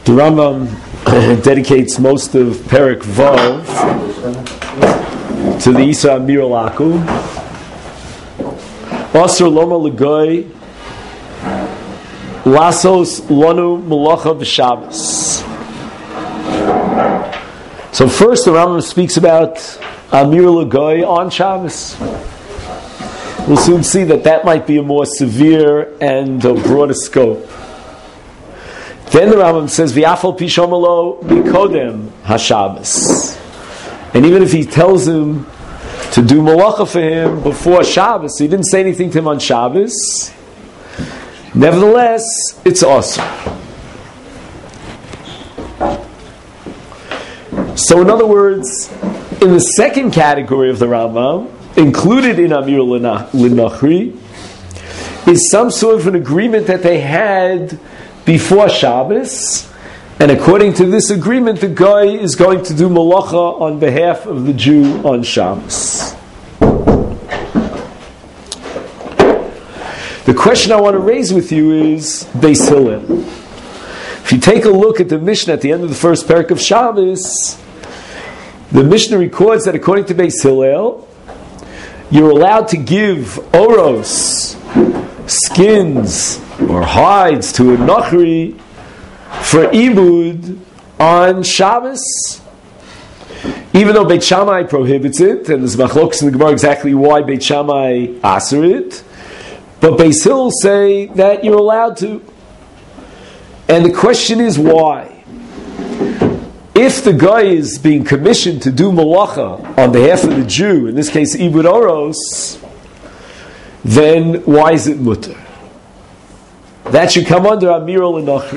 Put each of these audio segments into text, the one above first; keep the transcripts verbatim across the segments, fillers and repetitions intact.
The Rambam dedicates most of Perek Vav to the Isa Amir Laku. Asur Loma L'Goy Lasos Lonu Malacha B'Shabbos. So first the Rambam speaks about Amir L'Goy on Shabbos. We'll soon see that that might be a more severe and a broader scope. Then the Rambam says, "V'afal pishomalo mikodem haShabbos," and even if he tells him to do malacha for him before Shabbos, he didn't say anything to him on Shabbos. Nevertheless, it's awesome. So, in other words, in the second category of the Rambam, included in Amir L'Nochri, is some sort of an agreement that they had before Shabbos, and according to this agreement, the guy is going to do malacha on behalf of the Jew on Shabbos. The question I want to raise with you is Beis Hillel. If you take a look at the Mishnah at the end of the first parak of Shabbos, the Mishnah records that according to Beis Hillel, you're allowed to give oros, skins, or hides to a Nochri for Ibud on Shabbos, even though Beit Shammai prohibits it, and there's machlokas in the Gemara exactly why Beit Shammai aser it, but Beis Hillel say that you're allowed to. And the question is why? If the guy is being commissioned to do malacha on behalf of the Jew, in this case Ibud Oros, then why is it mutter? That should come under Amir L'Nochri.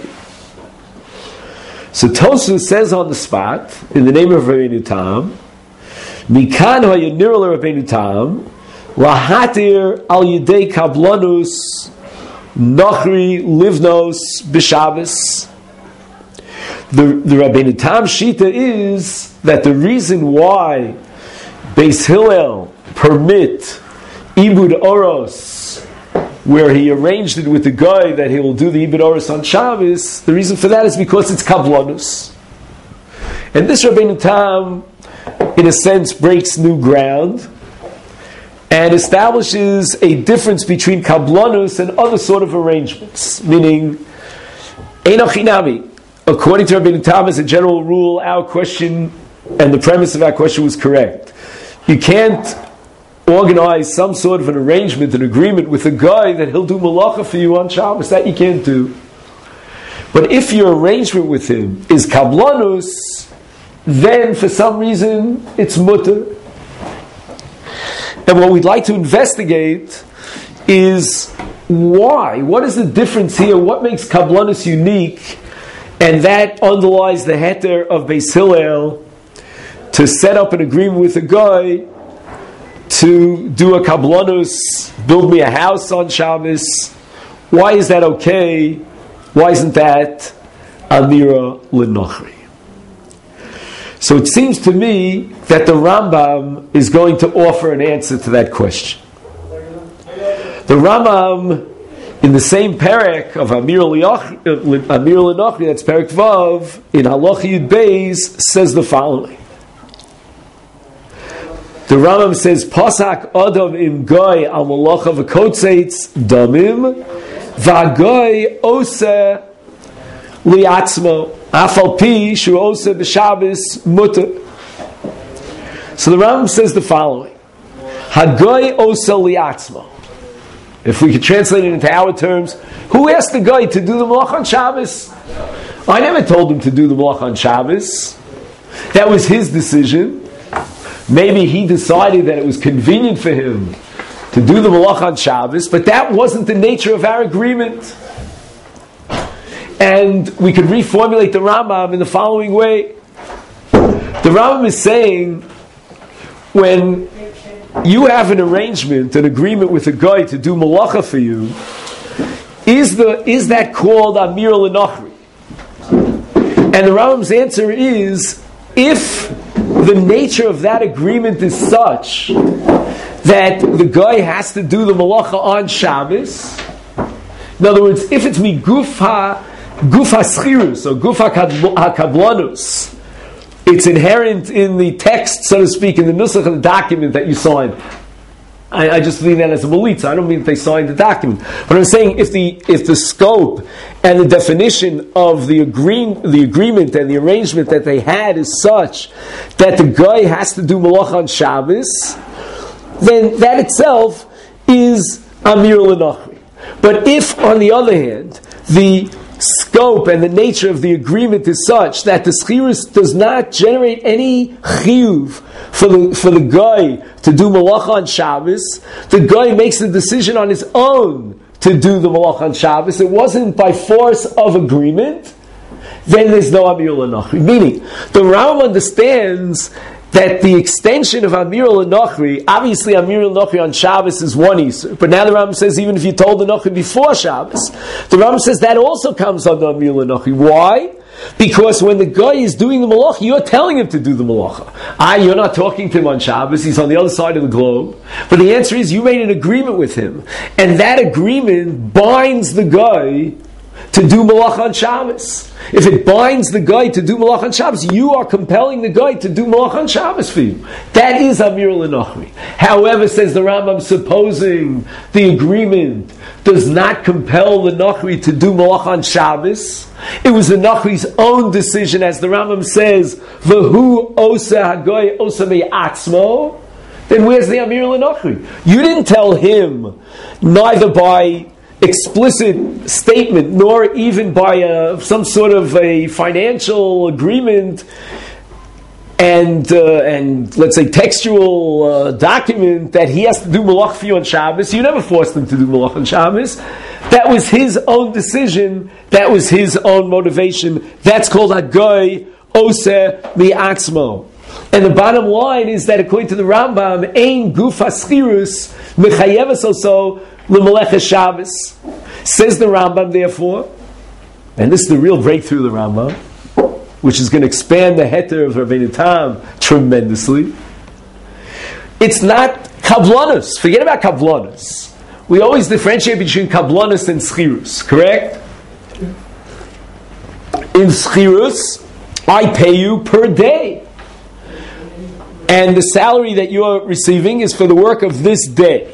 So Tosfos says on the spot, in the name of Rabbeinu Tam, Mikan ha'yanir Rabbeinu Tam, lahatir al yedei kablanus Nochri livnos b'Shabbos. The, the Rabbeinu Tam Shita is that the reason why Beis Hillel permit Ibud Oros, where he arranged it with the guy that he will do the Ibud Oros on Shabbos, the reason for that is because it's kablanus. And this Rabbeinu Tam, in a sense, breaks new ground and establishes a difference between kablanus and other sort of arrangements, meaning Eino Chinami. According to Rabbeinu Tam, as a general rule, our question and the premise of our question was correct. You can't organize some sort of an arrangement, an agreement with a guy that he'll do malacha for you on Shabbos. That you can't do. But if your arrangement with him is kablanus, then for some reason it's mutter. And what we'd like to investigate is why. What is the difference here? What makes kablanus unique? And that underlies the heter of Beis Hillel to set up an agreement with a guy to do a kablanus, build me a house on Shabbos. Why is that okay? Why isn't that Amira L'Nochri? So it seems to me that the Rambam is going to offer an answer to that question. The Rambam, in the same parak of Amir L'Nochri, that's Perek Vav, in Halacha Yud Beis, says the following. The Rambam says, Pasak Adam im Goy al Malacha v'Kotzeitz Damim v'Goy Ose Liatzmo Afal Pi Shu Ose B'Shabbos Mutter. So the Rambam says the following: Hagoy Ose Liatzmo. If we could translate it into our terms, who asked the guy to do the Malach on Shabbos? I never told him to do the Malach on Shabbos. That was his decision. Maybe he decided that it was convenient for him to do the Malach on Shabbos, but that wasn't the nature of our agreement. And we could reformulate the Rambam in the following way. The Rambam is saying, when you have an arrangement, an agreement with a guy to do malacha for you, is the is that called Amir L'Nochri? And the Rambam's answer is, if the nature of that agreement is such that the guy has to do the malacha on Shabbos, in other words, if it's migufa guf haschirus, or guf hakablanus, it's inherent in the text, so to speak, in the nusach of the document that you signed. I, I just mean that as a melitza. I don't mean that they signed the document. But I'm saying if the if the scope and the definition of the agree, the agreement and the arrangement that they had is such that the guy has to do malach on Shabbos, then that itself is Amir L'Nachri. But if, on the other hand, the scope and the nature of the agreement is such that the schirus does not generate any chiyuv for the for the guy to do malacha on Shabbos, the guy makes the decision on his own to do the malacha on Shabbos. It wasn't by force of agreement. Then there's no Amir L'Nachri. Meaning, the Rambam understands that the extension of Amir L'Nachri, obviously Amir L'Nachri on Shabbos is one Isur, but now the Rambam says even if you told the Nachri before Shabbos, the Rambam says that also comes under Amir L'Nachri. Why? Because when the guy is doing the malacha, you're telling him to do the malacha. Ah, you're not talking to him on Shabbos, he's on the other side of the globe. But the answer is you made an agreement with him, and that agreement binds the guy to do malach on Shabbos. If it binds the guy to do malach on Shabbos, you are compelling the guy to do malach on Shabbos for you. That is Amir L'Nachri. However, says the Rambam, supposing the agreement does not compel the Nachri to do malach on Shabbos, it was the Nachri's own decision, as the Rambam says, V'hu osa hagoy osa me'atzmo, then where's the Amir L'Nachri? You didn't tell him, neither by explicit statement, nor even by a, some sort of a financial agreement and uh, and let's say textual uh, document that he has to do malach for you on Shabbos. You never forced him to do malach on Shabbos. That was his own decision. That was his own motivation. That's called hagoy oseh mi'atzmo. And the bottom line is that according to the Rambam, ein guf haschirus mechayevus also l'melech Shabbos. Says the Rambam, therefore, and this is the real breakthrough of the Rambam, which is going to expand the heter of Rabbeinu Tam tremendously. It's not kablanus. Forget about kablanus. We always differentiate between kablanus and schirus, correct? In schirus, I pay you per day. And the salary that you are receiving is for the work of this day.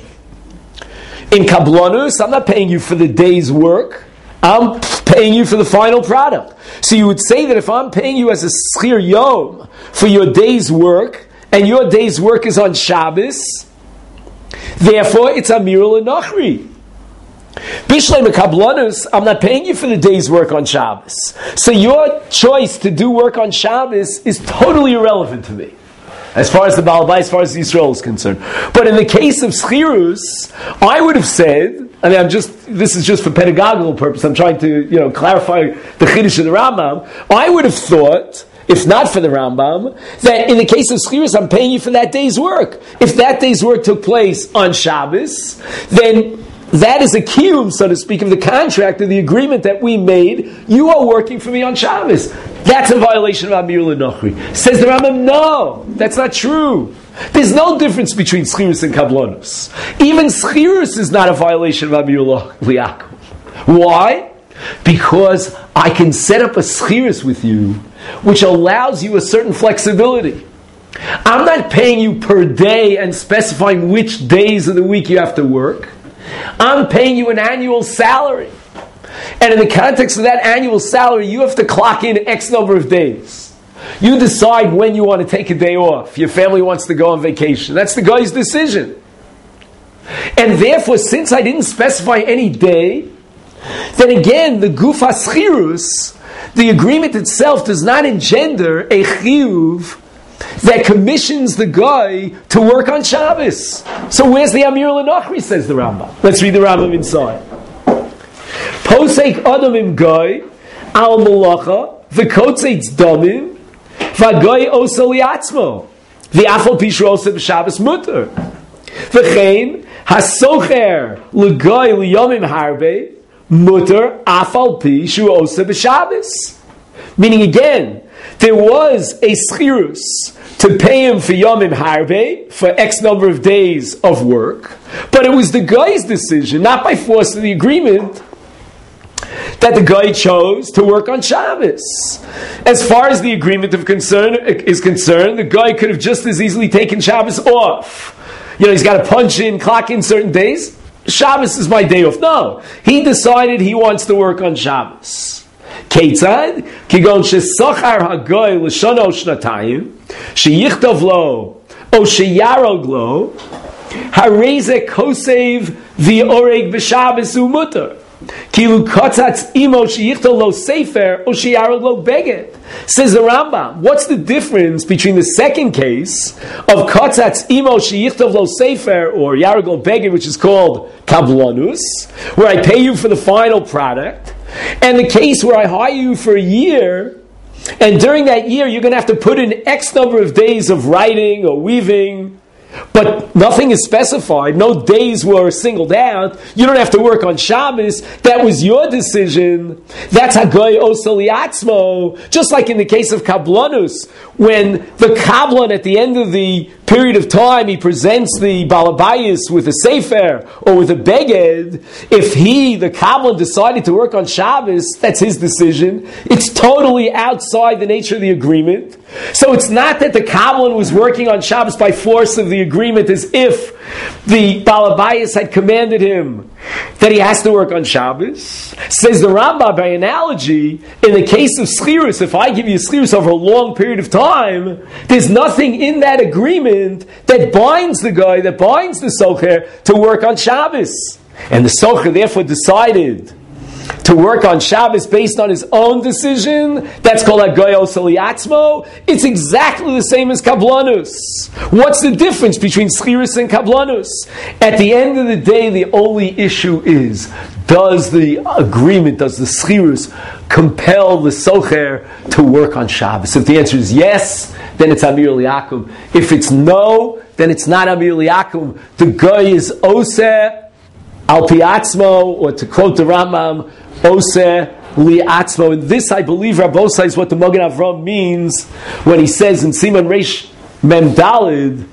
In kablanus, I'm not paying you for the day's work. I'm paying you for the final product. So you would say that if I'm paying you as a schir yom for your day's work, and your day's work is on Shabbos, therefore it's Amir L'Nachri. Bishlei Mekablanus, I'm not paying you for the day's work on Shabbos. So your choice to do work on Shabbos is totally irrelevant to me, as far as the Baal Bayis, as far as Yisrael is concerned. But in the case of schirus, I would have said, I mean, I'm just, this is just for pedagogical purpose, I'm trying to, you know, clarify the Chiddush of the Rambam. I would have thought, if not for the Rambam, that in the case of schirus, I'm paying you for that day's work. If that day's work took place on Shabbos, then that is a kiyum, so to speak, of the contract, of the agreement that we made. You are working for me on Shabbos. That's a violation of Amir L'Nachri. Says the Rambam, no, that's not true. There's no difference between schirus and kablanus. Even schirus is not a violation of Amir L'Nachri. Why? Because I can set up a schirus with you, which allows you a certain flexibility. I'm not paying you per day and specifying which days of the week you have to work. I'm paying you an annual salary. And in the context of that annual salary, you have to clock in X number of days. You decide when you want to take a day off. Your family wants to go on vacation. That's the guy's decision. And therefore, since I didn't specify any day, then again, the guf haschirus, the agreement itself does not engender a chiyuv that commissions the guy to work on Shabbos. So where's the Amir L'Nachri, says the Rambam. Let's read the Rambam inside. Posek adam im goy al malacha v'kotzeitz damim v'goy osa liatzmo v'afal pishu osa b'Shabbos mutter v'chein hasocher l'goy liyomim harbe mutter afal pishu osa b'Shabbos. Meaning again, there was a schirus to pay him for Yomim Harbe, for X number of days of work, but it was the guy's decision, not by force of the agreement, that the guy chose to work on Shabbos. As far as the agreement of concern is concerned, the guy could have just as easily taken Shabbos off. You know, he's got to punch in, clock in certain days. Shabbos is my day off. No, he decided he wants to work on Shabbos. Keitzad kigon shesochar hagoy l'shana shnatayim sheyichtov lo o sheyarog lo hareze kosev v'oreg b'Shabbos u'mutar. Kilu kotzatz imo sheyichtov lo sefer o sheyarog lo beged. Says the Rambam, what's the difference between the second case of kotzatz imo sheyichtov lo sefer or yarog lo beged, which is called kablanus, where I pay you for the final product, and the case where I hire you for a year, and during that year you're going to have to put in X number of days of writing or weaving, but nothing is specified, no days were singled out, you don't have to work on Shabbos, that was your decision, that's Hagoy Osel Yatzmo, just like in the case of Kablanus, when the Kablan at the end of the period of time, he presents the Balabayas with a Sefer or with a Beged. If he, the Kabbalah, decided to work on Shabbos, that's his decision. It's totally outside the nature of the agreement. So it's not that the Kabbalah was working on Shabbos by force of the agreement as if the Balabayas had commanded him that he has to work on Shabbos. Says the Rambam, by analogy, in the case of Schirus, if I give you Schirus over a long period of time, there's nothing in that agreement that binds the guy, that binds the Socher to work on Shabbos. And the Socher therefore decided to work on Shabbos based on his own decision. That's called Hagoy Osel Yatzmo. It's exactly the same as Kablanus. What's the difference between Schirus and Kablanus? At the end of the day, the only issue is, does the agreement, does the Schirus compel the Socher to work on Shabbos? If the answer is yes, then it's Amir Liakum. If it's no, then it's not Amir Liakum. The guy is Oseh Al Piatzmo, or to quote the Rambam, Oseh Liatzmo. And this, I believe, Rabbosai, is what the Magen Avram means when he says in Siman Reish Mem Dalid,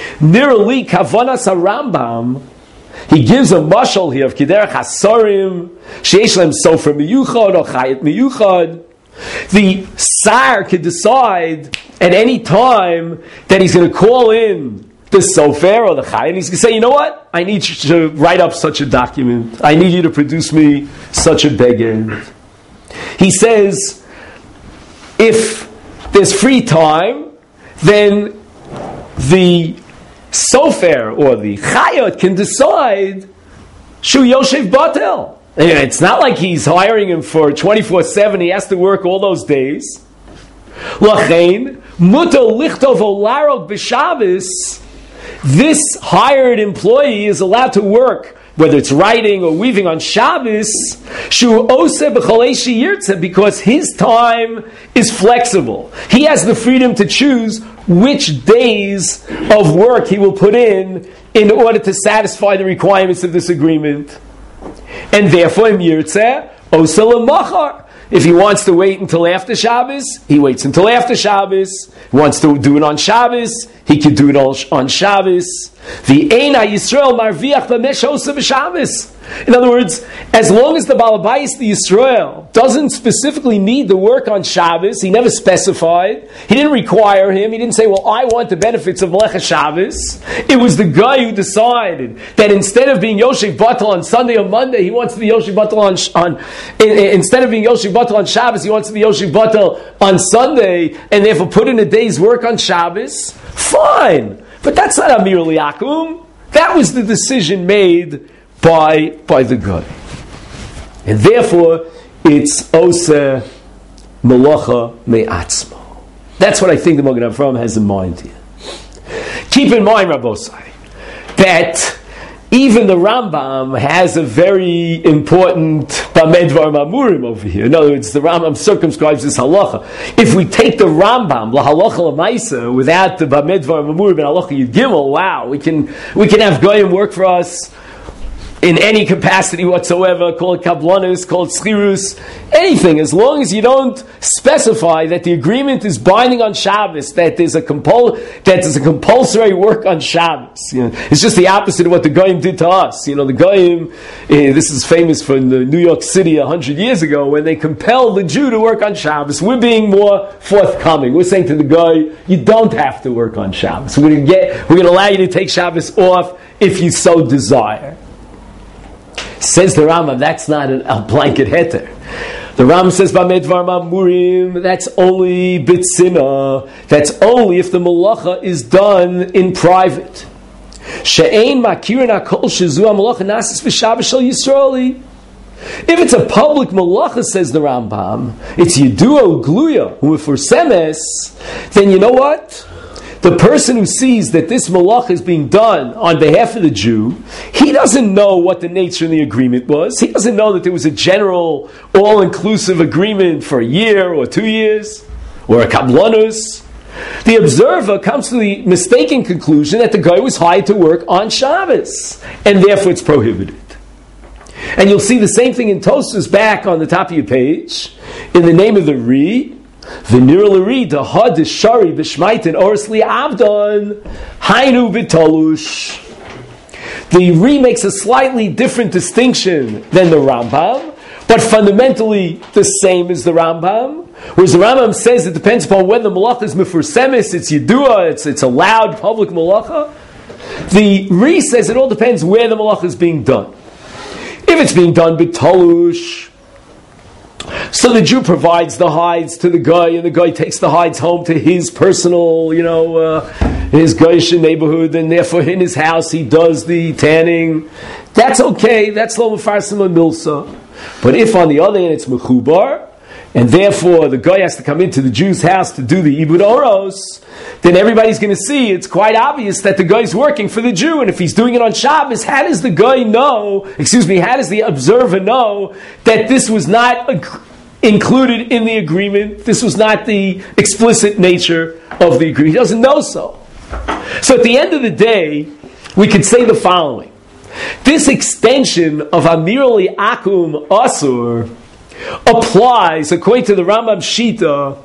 Nirali Kavanas HaRambam, he gives a mashal here of Kiderach HaSarim, Sheish Lem Sofer Miyuchad, or Chayet Miyuchad. The Sar could decide at any time that he's going to call in the Sofer or the Chayet, and he's going to say, you know what? I need you to write up such a document. I need you to produce me such a beged. He says, if there's free time, then the Sofer or the Chayot can decide Shu Yoshev Batel. It's not like he's hiring him for twenty-four seven. He has to work all those days. Lachein muto lichtov olarog b'Shabbos. This hired employee is allowed to work, whether it's writing or weaving on Shabbos, shu oseh b'cholei sheyirtzeh, because his time is flexible. He has the freedom to choose which days of work he will put in in order to satisfy the requirements of this agreement. And therefore, im yirtzeh oseh l'machar. If he wants to wait until after Shabbos, he waits until after Shabbos. He wants to do it on Shabbos, he can do it on Shabbos. The Eina Yisrael marviach b'mesh oseh b'Shabbos. In other words, as long as the Balabayis, the Yisrael, doesn't specifically need the work on Shabbos, he never specified, he didn't require him, he didn't say, well, I want the benefits of Melecha Shabbos. It was the guy who decided that instead of being Yoshev Batel on Sunday or Monday, he wants to be Yoshev Batel on, on instead of being Yoshev Batel on Shabbos, he wants to be Yoshev Batel on Sunday, and therefore put in a day's work on Shabbos. Fine. But that's not Amir Liakum. That was the decision made by by the guy. And therefore, it's Oseh Melacha Me'atzmo. That's what I think the Magen Avram has in mind here. Keep in mind, Rabbosai, that even the Rambam has a very important Bamedvar Mamurim over here. In other words, the Rambam circumscribes this halacha. If we take the Rambam, la halacha l'maisa, without the Bamedvar Mamurim and halacha Yud Gimel, wow, we can we can have goyim work for us in any capacity whatsoever, call it kablanus, call it schirus, anything, as long as you don't specify that the agreement is binding on Shabbos, that there's a compul- that there's a compulsory work on Shabbos. You know, it's just the opposite of what the Goyim did to us. You know, the Goyim, uh, this is famous from the New York City a hundred years ago, when they compelled the Jew to work on Shabbos. We're being more forthcoming. We're saying to the guy, you don't have to work on Shabbos. We're going to get, we're going to allow you to take Shabbos off if you so desire. Says the Rambam, that's not an, a blanket heter. The Rambam says, "Bamedvar mamurim." That's only bitzina. That's only if the malacha is done in private. She'ein makirin hakol shezu hamalacha nasis v'Shabbos shel Yisraeli. If it's a public malacha, says the Rambam, it's yidua ugluya u'mefursemes. Then you know what? The person who sees that this malach is being done on behalf of the Jew, he doesn't know what the nature of the agreement was. He doesn't know that there was a general, all-inclusive agreement for a year or two years, or a kablanus. The observer comes to the mistaken conclusion that the guy was hired to work on Shabbos, and therefore it's prohibited. And you'll see the same thing in Tosfos back on the top of your page, in the name of the Ri, V'nir l'ri dahad shari b'shmaitin oris li avdon hainu b'tolush. The Ri makes a slightly different distinction than the Rambam, but fundamentally the same as the Rambam. Whereas the Rambam says it depends upon whether the malacha is mefursemis, it's yidua, it's it's a loud public malacha. The Ri says it all depends where the malacha is being done. If it's being done b'tolush, so the Jew provides the hides to the guy, and the guy takes the hides home to his personal, you know, uh, his Goyish neighborhood, and therefore in his house he does the tanning. That's okay. That's lo mefarsim milsa. But if on the other hand it's mechubar, and therefore the guy has to come into the Jew's house to do the ibud oros, then everybody's going to see it's quite obvious that the guy's working for the Jew. And if he's doing it on Shabbos, how does the guy know, excuse me, how does the observer know that this was not ag- included in the agreement? This was not the explicit nature of the agreement. He doesn't know so. So at the end of the day, we could say the following. This extension of Amirali Akum Asur applies, according to the Rambam Shita,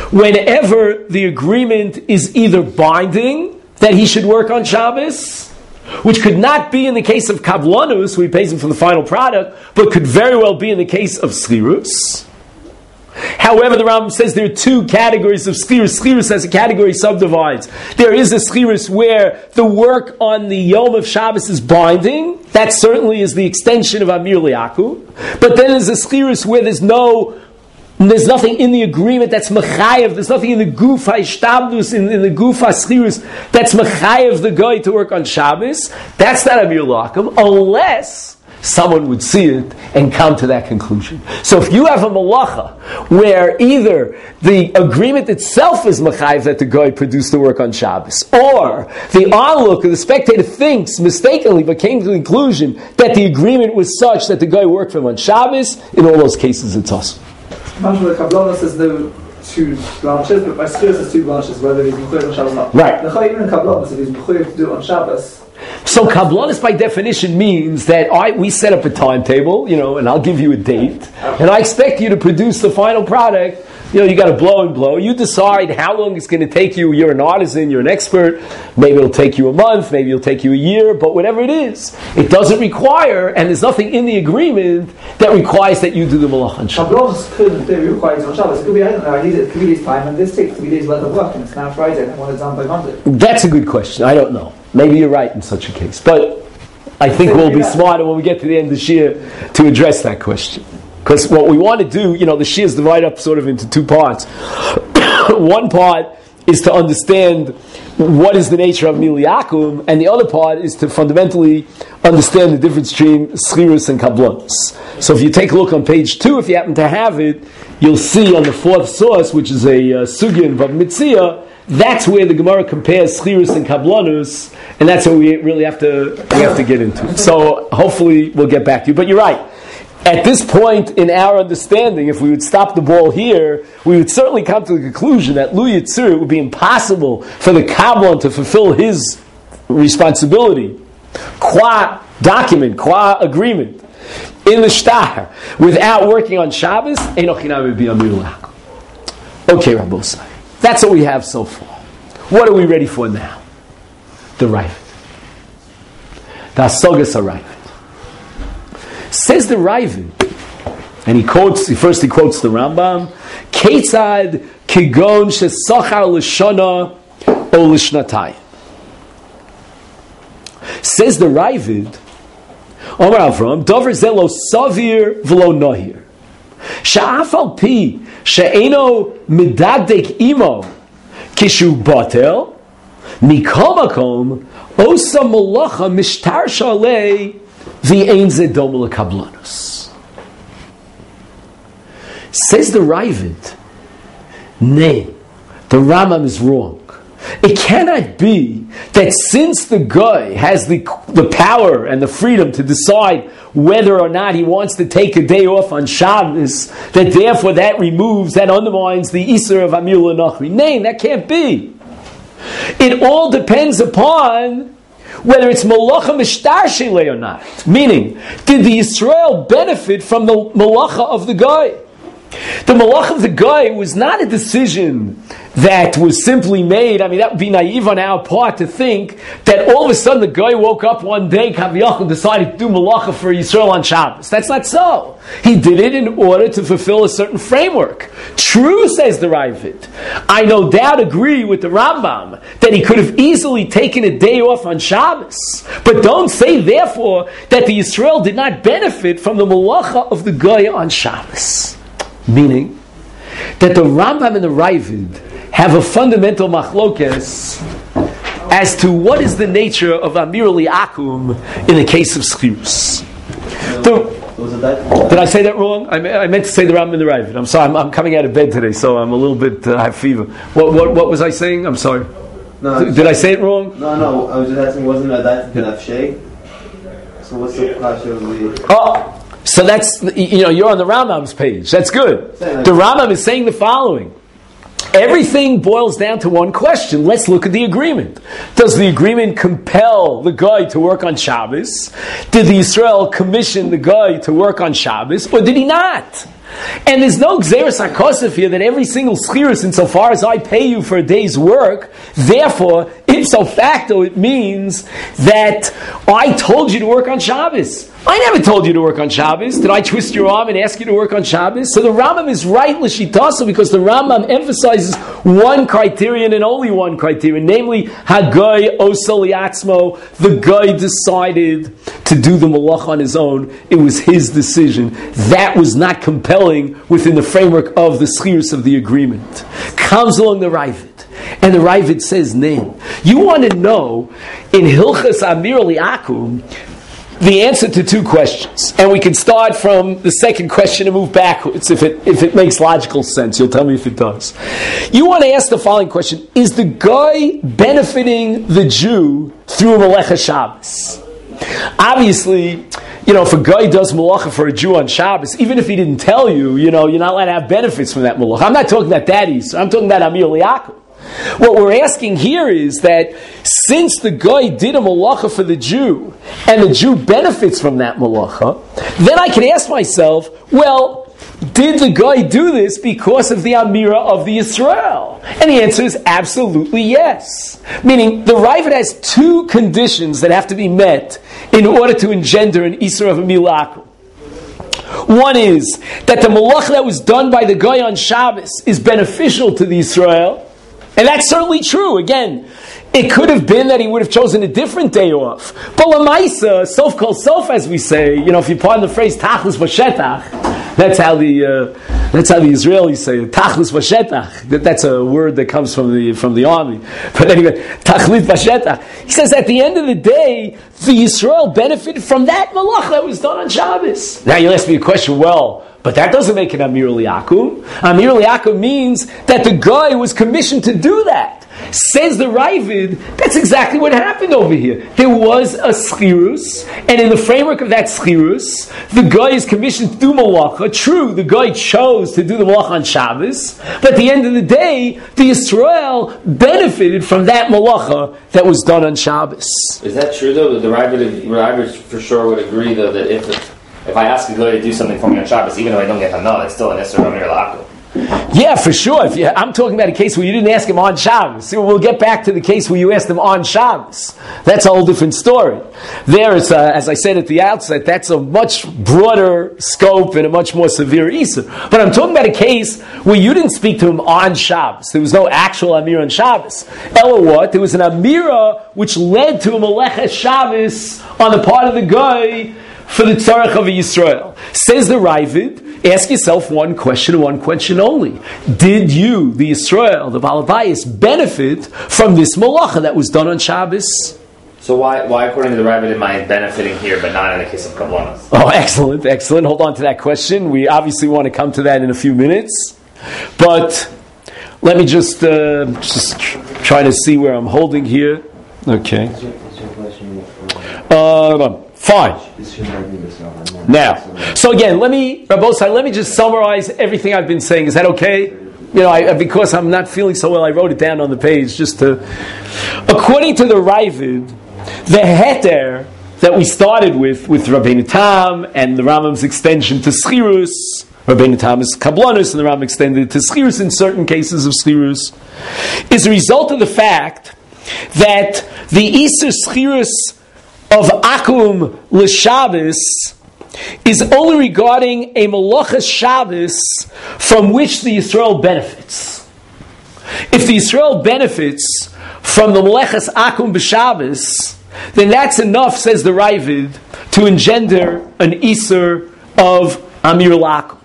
whenever the agreement is either binding, that he should work on Shabbos, which could not be in the case of Kablanus, who he pays him for the final product, but could very well be in the case of Schirus. However, the Rambam says there are two categories of Schirus. Schirus as a category subdivides. There is a Schirus where the work on the Yom of Shabbos is binding. That certainly is the extension of Amir Liaku. But then there's a Schirus where there's no There's nothing in the agreement that's mechayev. There's nothing in the guf ha'ishtabdus, in, in the guf ha'schirus, that's mechayev the guy to work on Shabbos. That's not Amir Lakum, unless someone would see it and come to that conclusion. So if you have a malacha where either the agreement itself is mechayev that the guy produced the work on Shabbos, or the onlooker, the spectator, thinks mistakenly but came to the conclusion that the agreement was such that the guy worked for him on Shabbos, in all those cases it's us. Much of the Kabbalah says there were two branches, but by Schirus there's two branches, whether he's Mechuyev on Shabbos or not. Right. The Chayyim in Kabbalah says he's Mechuyev to do it on Shabbos. So Kabbalah by definition means that I we set up a timetable, you know, and I'll give you a date, and I expect you to produce the final product. You know, you got to blow and blow. You decide how long it's going to take you. You're an artisan, you're an expert. Maybe it'll take you a month, maybe it'll take you a year, but whatever it is, it doesn't require, and there's nothing in the agreement that requires that you do the malach on Shabbos. Kabbalah could, in theory, require it on Shabbos. It could be, I don't know, I need it three days' time, and this takes three days' worth of work, and it's now Friday, and I want it done by Monday. That's a good question. I don't know. Maybe you're right in such a case. But I think we'll be smarter when we get to the end of the Shia to address that question. Because what we want to do, you know, the Shia is divided up sort of into two parts. One part is to understand what is the nature of Miliakum, and the other part is to fundamentally understand the difference between Schirus and Kablanus. So if you take a look on page two, if you happen to have it, you'll see on the fourth source, which is a uh, Sugya in Bava Metzia, that's where the Gemara compares Schirus and Kablanus, and that's what we really have to we have to get into. So hopefully we'll get back to you. But you're right. At this point in our understanding, if we would stop the ball here, we would certainly come to the conclusion that Lu Yitzur, it would be impossible for the Kabbalah to fulfill his responsibility qua document, qua agreement, in the shtar, without working on Shabbos, Eino Chinam B'Amir L'Akum. Okay, Rabbosai. That's what we have so far. What are we ready for now? The Ravid. The Hasogas HaRavid. Says the Ravid, and he quotes, first he quotes the Rambam, Ketzad Kigon Shesochar L'Shana O L'Shnatayim. Says the Ravid, Omar Avram, Dover Zelo Savir V'lo Nohir. Sha'af al pi she'eno midagdek imo kishu batel mikol makom osa malacha mishtar shalei v'ein zedom lekablanus. Says the Ravid, nay, the Rambam is wrong. It cannot be that since the guy has the, the power and the freedom to decide whether or not he wants to take a day off on Shabbos, that therefore that removes, that undermines the Isser of Amir L'Nachri. Nay, that can't be. It all depends upon whether it's Malacha Mishtar Shelei or not. Meaning, did the Yisrael benefit from the Malacha of the guy? The Malach of the guy was not a decision that was simply made. I mean, that would be naive on our part to think that all of a sudden the guy woke up one day, Kaviyach, and decided to do Malacha for Yisrael on Shabbos. That's not so. He did it in order to fulfill a certain framework. True, says the Ravid. I no doubt agree with the Rambam that he could have easily taken a day off on Shabbos. But don't say, therefore, that the Yisrael did not benefit from the Malacha of the guy on Shabbos. Meaning that the Rambam and the Ravid have a fundamental machlokes as to what is the nature of Amir L'Akum in the case of Schirus. Did I say that wrong? I, I meant to say the Rambam and the Ravid. I'm sorry, I'm, I'm coming out of bed today, so I'm a little bit, uh, I have fever. What, what, what was I saying? I'm sorry. No, did, did I say it wrong? No, no, I was just asking, wasn't that the Nafshay? So what's the kasha of the... Oh! So that's, you know, you're on the Rambam's page. That's good. The Rambam is saying the following. Everything boils down to one question. Let's look at the agreement. Does the agreement compel the guy to work on Shabbos? Did the Yisrael commission the guy to work on Shabbos? Or did he not? And there's no Gzeres HaKosef here that every single schirus, insofar as I pay you for a day's work, therefore, ipso facto, it means that I told you to work on Shabbos. I never told you to work on Shabbos. Did I twist your arm and ask you to work on Shabbos? So the Rambam is right, l'shitasa, because the Rambam emphasizes one criterion and only one criterion, namely, Hagoy Osel Yatzmo, the guy decided to do the malach on his own. It was his decision. That was not compelling within the framework of the schirus of the agreement. Comes along the Ravid. And the Ravid says, name. You want to know, in Hilchas Amir L'Akum, the answer to two questions. And we can start from the second question and move backwards if it if it makes logical sense. You'll tell me if it does. You want to ask the following question. Is the guy benefiting the Jew through Melecha Shabbos? Obviously, you know, if a guy does Melecha for a Jew on Shabbos, even if he didn't tell you, you know, you're not allowed to have benefits from that Melecha. I'm not talking about that Easter. I'm talking about Amir L'Akum. What we're asking here is that since the guy did a malacha for the Jew, and the Jew benefits from that malacha, then I can ask myself, well, did the guy do this because of the Amira of the Yisrael? And the answer is absolutely yes. Meaning, the Ravid has two conditions that have to be met in order to engender an Isra of Amir L'Akum. One is that the malacha that was done by the guy on Shabbos is beneficial to the Yisrael. And that's certainly true. Again, it could have been that he would have chosen a different day off. But Lamaisa, sof kol sof, as we say, you know, if you pardon the phrase tachlis v'shetach, that's how the uh, that's how the Israelis say it. Tachlis v'shetach. That, that's a word that comes from the from the army. But anyway, tachlis v'shetach. He says at the end of the day, the Yisrael benefited from that malach that was done on Shabbos. Now you'll ask me a question. Well, But that doesn't make it Amir Liakum. Amir Liakum means that the guy was commissioned to do that. Says the Ravid, that's exactly what happened over here. There was a schirus, and in the framework of that schirus, the guy is commissioned to do malacha. True, the guy chose to do the malacha on Shabbos, but at the end of the day, the Yisrael benefited from that malacha that was done on Shabbos. Is that true though? The Ravid, Ravid for sure would agree though that if if I ask a guy to do something for me on Shabbos, even though I don't get Hana, it's still an Isser Amir L'Akum. Yeah, for sure. If you, I'm talking about a case where you didn't ask him on Shabbos. So we'll get back to the case where you asked him on Shabbos. That's a whole different story. There is, uh, as I said at the outset, that's a much broader scope and a much more severe Issa. But I'm talking about a case where you didn't speak to him on Shabbos. There was no actual Amira on Shabbos. Ella what? There was an Amira which led to a Melech Shabbos on the part of the guy for the Tzarech of Yisrael. Says the Ravid, ask yourself one question, one question only. Did you, the Yisrael, the Baal Bayis, benefit from this malacha that was done on Shabbos? So why, why according to the Ravid, am I benefiting here, but not in the case of Kabbalah? Oh, excellent, excellent. Hold on to that question. We obviously want to come to that in a few minutes. But let me just, uh, just try to see where I'm holding here. Okay. Uh, Fine. Now, so again, let me, Rabbosai, let me just summarize everything I've been saying. Is that okay? You know, I, because I'm not feeling so well, I wrote it down on the page just to. According to the Ravid, the heter that we started with, with Rabbeinu Tam and the Rambam's extension to Schirus, Rabbeinu Tam is Kablanus and the Rambam extended to Schirus in certain cases of Schirus, is a result of the fact that the Isser Schirus of Akum l'Shabbos is only regarding a Malachas Shabbos from which the Yisrael benefits. If the Yisrael benefits from the Malachas Akum b'Shabbos, then that's enough, says the Ravid, to engender an Isser of Amir L'Akum.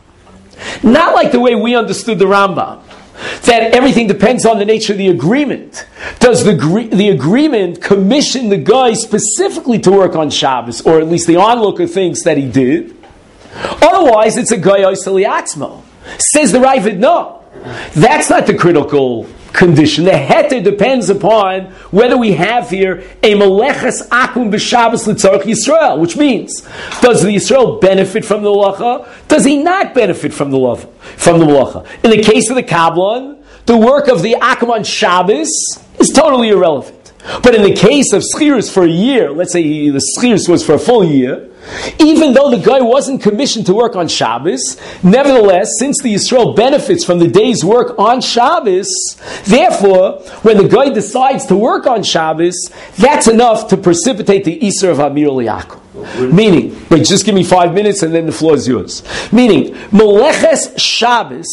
Not like the way we understood the Rambam, that everything depends on the nature of the agreement. Does the, the agreement commission the guy specifically to work on Shabbos, or at least the onlooker thinks that he did? Otherwise, it's a guy oiseli atzmo. Says the Ravid, no. That's not the critical condition. The heter depends upon whether we have here a meleches akum b'Shabbos l'tzarech Yisrael, which means, does the Yisrael benefit from the malacha? Does he not benefit from the malacha? From the malacha? In the case of the Kabbalah, the work of the akum on Shabbos is totally irrelevant. But in the case of schirus for a year, let's say he, the schirus was for a full year, even though the guy wasn't commissioned to work on Shabbos, nevertheless, since the Yisrael benefits from the day's work on Shabbos, therefore, when the guy decides to work on Shabbos, that's enough to precipitate the Isser of Amir L'Yakum. Meaning, wait, just give me five minutes and then the floor is yours. Meaning, Meleches Shabbos,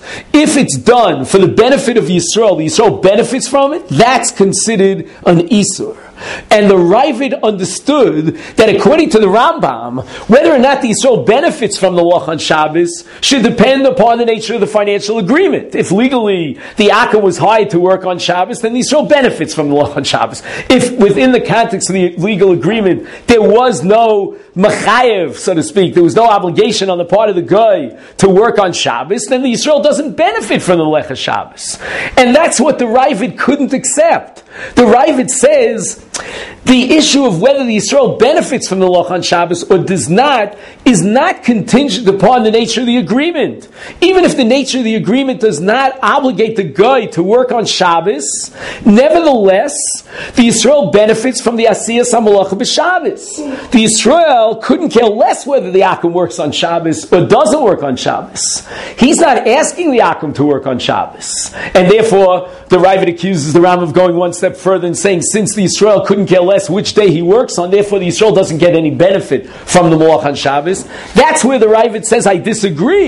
if it's done for the benefit of Yisrael, the Yisrael benefits from it, that's considered an Isser. And the Ravid understood that according to the Rambam, whether or not the Yisrael benefits from the Lach on Shabbos should depend upon the nature of the financial agreement. If legally the Akka was hired to work on Shabbos, then the Yisrael benefits from the Lach on Shabbos. If within the context of the legal agreement there was no machayev, so to speak, there was no obligation on the part of the guy to work on Shabbos, then the Yisrael doesn't benefit from the Lech Shabbos. And that's what the Ravid couldn't accept. The Ravid says the issue of whether the Yisrael benefits from the Lach on Shabbos or does not is not contingent upon the nature of the agreement. Even if the nature of the agreement does not obligate the guy to work on Shabbos, nevertheless, the Yisrael benefits from the Asiyas HaMalacha b'Shabbos. The Yisrael couldn't care less whether the Akum works on Shabbos or doesn't work on Shabbos. He's not asking the Akum to work on Shabbos. And therefore, the Ravid accuses the Ram of going one step further and saying, since the Yisrael couldn't care less which day he works on, therefore the Yisrael doesn't get any benefit from the Malach on Shabbos. That's where the Ravid says, I disagree.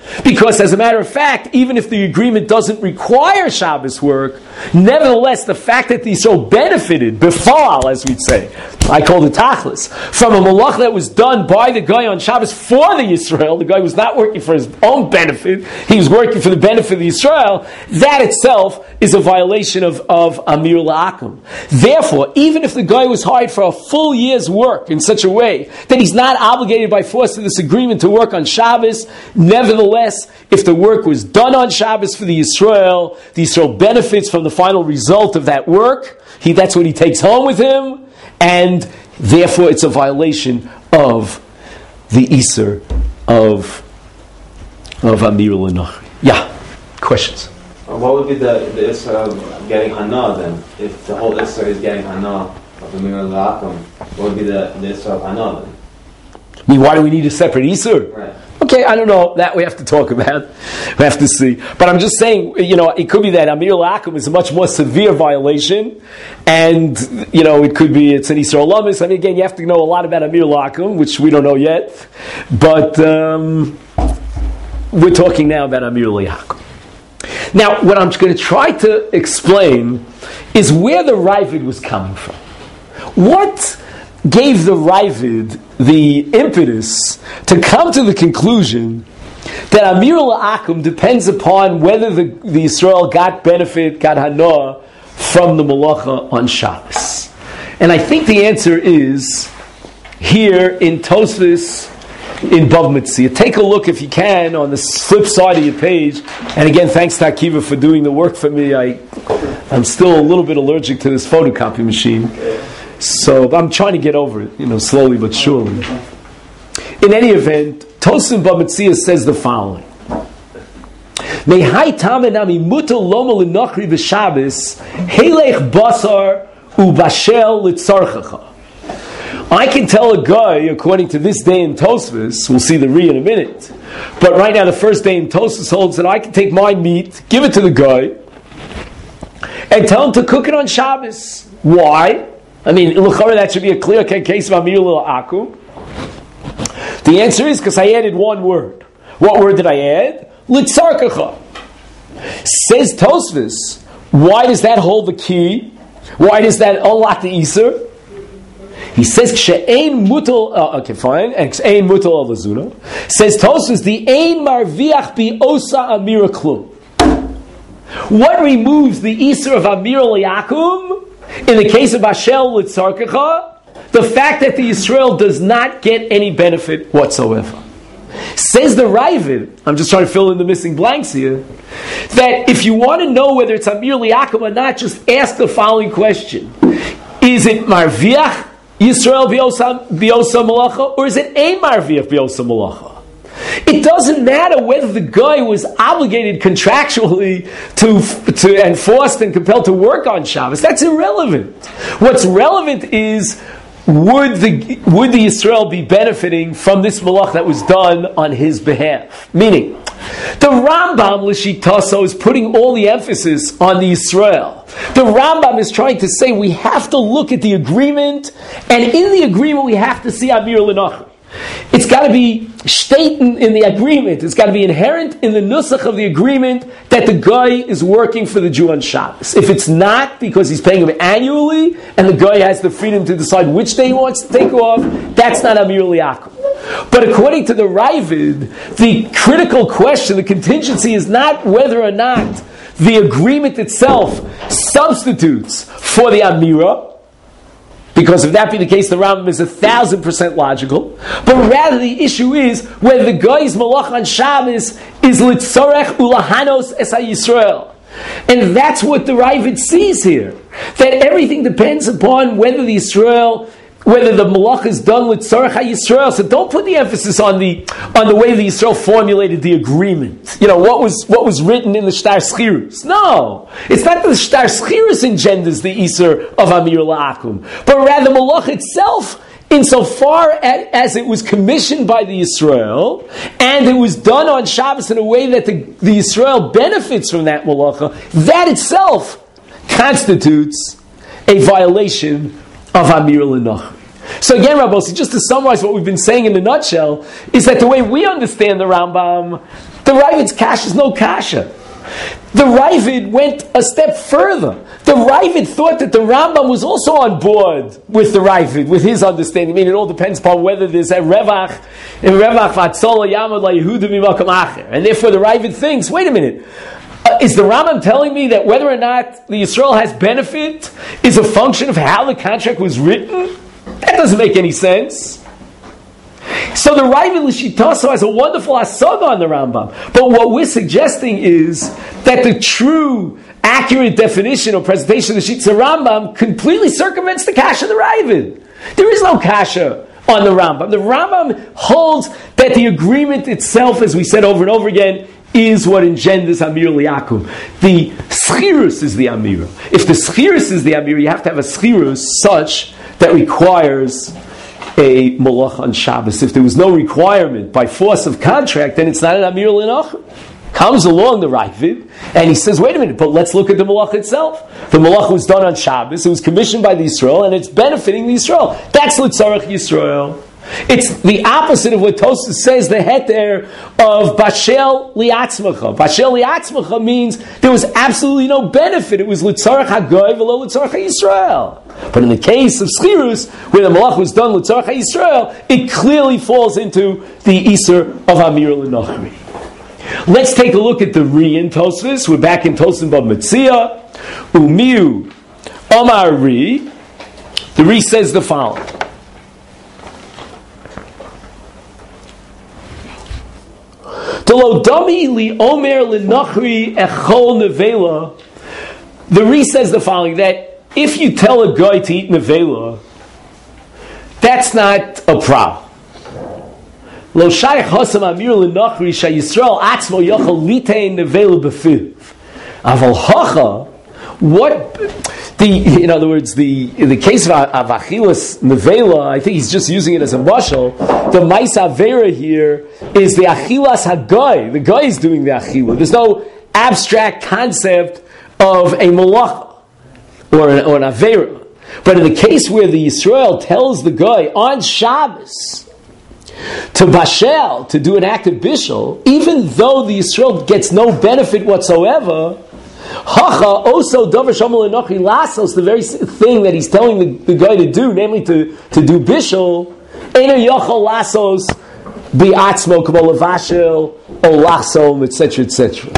Because as a matter of fact, even if the agreement doesn't require Shabbos work, nevertheless, the fact that the Yisrael benefited, befal, as we'd say, I call it tachlis, from a malach that was done by the guy on Shabbos for the Yisrael, the guy was not working for his own benefit, he was working for the benefit of the Yisrael, that itself is a violation of, of Amir La'akum. Therefore, even if the guy was hired for a full year's work in such a way that he's not obligated by force of this agreement to work on Shabbos, nevertheless, if the work was done on Shabbos for the Yisrael, the Yisrael benefits from the final result of that work, he, that's what he takes home with him, and therefore it's a violation of the Iser of, of Amir L'Nachri. Yeah, questions? What would be the, the Isser of getting Hana then? If the whole Isser is getting Hana of the Mir L'Akum, what would be the, the Isser of Hana then? I mean, why do we need a separate Iser? Right. Okay, I don't know. That we have to talk about. We have to see. But I'm just saying, you know, it could be that Amir L'Akum is a much more severe violation, and, you know, it could be it's an Isser Olamis. I mean, again, you have to know a lot about Amir L'Akum, which we don't know yet. But um, we're talking now about Amir L'Akum. Now, what I'm going to try to explain is where the Ravid was coming from. What gave the Ravid the impetus to come to the conclusion that Amir L'Akum depends upon whether the, the Yisrael got benefit, got hana, from the malacha on Shabbos? And I think the answer is here in Tosfos in Bav Metzia. Take a look, if you can, on the flip side of your page. And again, thanks to Akiva for doing the work for me. I, I'm still a little bit allergic to this photocopy machine. So I'm trying to get over it, you know, slowly but surely. In any event, Tosfos in Bav Metzia says the following. Mehai tamenami mutal loma l'nochri b'Shabbos helech basar ubashel litzarchacha. I can tell a guy, according to this day in Tosfos, we'll see the Re in a minute, but right now the first day in Tosfos holds that I can take my meat, give it to the guy, and tell him to cook it on Shabbos. Why? I mean, l'chara, that should be a clear case of Amir L'Akum. The answer is because I added one word. What word did I add? Litzarkacha. Says Tosfos, why does that hold the key? Why does that unlock the Iser? He says, "She'ein mutal." Uh, okay, fine. "She'ein mutal alazuna." Says Tosfos, the ein marviach bi osa amira klum. What removes the Iser of Amir L'Akum in the case of Ashel Litzarkacha? The fact that the Yisrael does not get any benefit whatsoever. Says the Ravid, I'm just trying to fill in the missing blanks here, that if you want to know whether it's Amir L'Akum or not, just ask the following question: is it marviach Yisrael biosa malacha, or is it ein marviach biosa malacha? It doesn't matter whether the guy was obligated contractually to, to and forced and compelled to work on Shabbos. That's irrelevant. What's relevant is, would the would the Yisrael be benefiting from this malach that was done on his behalf? Meaning, the Rambam L'Shitaso is putting all the emphasis on the Yisrael. The Rambam is trying to say we have to look at the agreement, and in the agreement we have to see Amir L'Nachri. It's got to be stated in the agreement. It's got to be inherent in the nusach of the agreement that the guy is working for the Jew on Shabbos. If it's not, because he's paying him annually, and the guy has the freedom to decide which day he wants to take off, that's not Amir L'Akum. But according to the Ravid, the critical question, the contingency, is not whether or not the agreement itself substitutes for the Amira, because if that be the case, the Rambam is a thousand percent logical. But rather, the issue is whether the guy's malach on Shabbos is litzorech ulahanos es HaYisrael. And that's what the Ravid sees here. That everything depends upon whether the Yisrael, whether the malach is done litzorech HaYisrael. So don't put the emphasis on the on the way the Yisrael formulated the agreement. You know, what was what was written in the Shtar Schirus. No, it's not that the Shtar Schirus engenders the Iser of Amir L'Akum, but rather malach itself, insofar as it was commissioned by the Yisrael, and it was done on Shabbos in a way that the, the Yisrael benefits from that malacha, that itself constitutes a violation of Amir L'Nachri. So again, Rabbi, just to summarize what we've been saying in a nutshell, is that the way we understand the Rambam, The Ravid's kasha is no kasha. The Ravid went a step further. The Ravid thought that the Rambam was also on board with the Ravid, with his understanding. I mean, it all depends upon whether there's a Revach, in Revach Vatzola Yamad La Yehuda Mimakam Acher. And therefore the Ravid thinks, wait a minute, uh, is the Rambam telling me that whether or not the Yisrael has benefit is a function of how the contract was written? That doesn't make any sense. So the Ravid L'Shitaso has a wonderful hasaga on the Rambam. But what we're suggesting is that the true, accurate definition or presentation of the Shitza Rambam completely circumvents the kasha of the Ravid. There is no kasha on the Rambam. The Rambam holds that the agreement itself, as we said over and over again, is what engenders Amir Liakum. The schirus is the Amir. If the schirus is the Amir, you have to have a schirus such that requires a malach on Shabbos. If there was no requirement by force of contract, then it's not an Amir L'Nachum. Comes along the Ravid, and he says, wait a minute, but let's look at the malach itself. The malach was done on Shabbos, it was commissioned by the Yisrael, and it's benefiting the Yisrael. That's L'Tzarech Yisrael. It's the opposite of what Tosfos says, the heter of Bashel Liatzmacha. Bashel Liatzmacha means there was absolutely no benefit. It was L'Tzarech HaGoy v'lo L'Tzarech HaYisrael. But in the case of Schirus, where the malach was done L'Tzarech HaYisrael, it clearly falls into the Iser of Amir L'Nachri. Let's take a look at the Ri in Tosfos. We're back in Tosfos Bab Metzia. Umiu Omar Ri. The Ri says the following. The Ri says the following, that if you tell a guy to eat nevela, that's not a problem. Lo shaykh hasam amir lenachri shayisrael atzmo yochel litein nevela befiv. Aval hacha, what the in other words the in the case of avachilas nevela, I think he's just using it as a mashal. The ma'isa vera here is the achilas hagoy. The guy is doing the achila. There's no abstract concept of a malacha or an, or an avera. But in the case where the Yisrael tells the guy on Shabbos to bashel, to do an act of bishul, even though the Yisrael gets no benefit whatsoever, hacha also davar shamal enochi lasos, the very thing that he's telling the, the guy to do, namely to, to do bishul, ena yochel lasos bi'atzmo k'mo levashel o lachsom, et cetera, et cetera.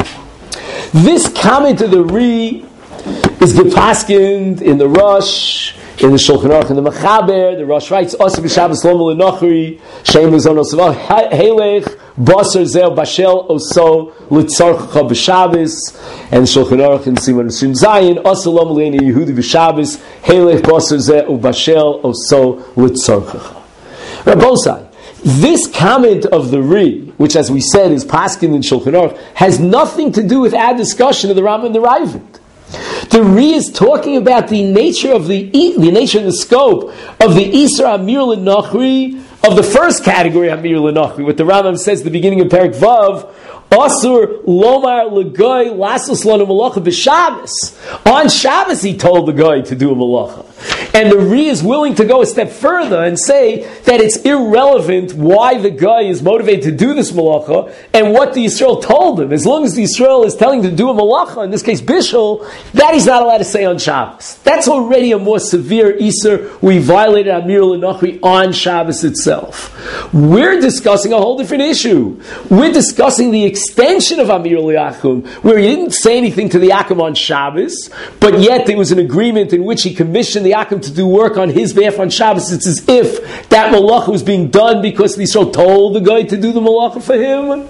This comment of the Ri is gepaskind in the Rosh, in the Shulchan Aruch, in the Mechaber. The Rosh writes, "Osa b'Shabbos lo l'nochri, sheim l'zon osavah helech, basar zeh bashel oso l'tzarcha b'Shabbos." And Shulchan Aruch in Siman Shim Zayin, "Osa lo l'nei Yehudi b'Shabbos, helech basar zeh ubashel oso l'tzarcha." Rabbosai, this comment of the Ri, which as we said is paskin in Shulchan Aruch, has nothing to do with our discussion of the Rambam and the Ravid. The Ri is talking about the nature of the the nature and the scope of the Isra Amir L'Nachri of the first category Amir L'Nachri. What the Rambam says at the beginning of Perek Vav, Asur Lomar L'Goy Lasos Lanu Malacha B'Shabbos. On Shabbos he told the guy to do a malacha. And the Ri is willing to go a step further and say that it's irrelevant why the guy is motivated to do this malacha and what the Yisrael told him. As long as the Yisrael is telling him to do a malacha, in this case bishul, that he's not allowed to say on Shabbos. That's already a more severe Iser. We violated Amir L'Nachri on Shabbos itself. We're discussing a whole different issue. We're discussing the extension of Amir L'Akum, where he didn't say anything to the Akum on Shabbos, but yet there was an agreement in which he commissioned the Akum to do work on his behalf on Shabbos. It's as if that malacha was being done because the Yisrael told the guy to do the malacha for him.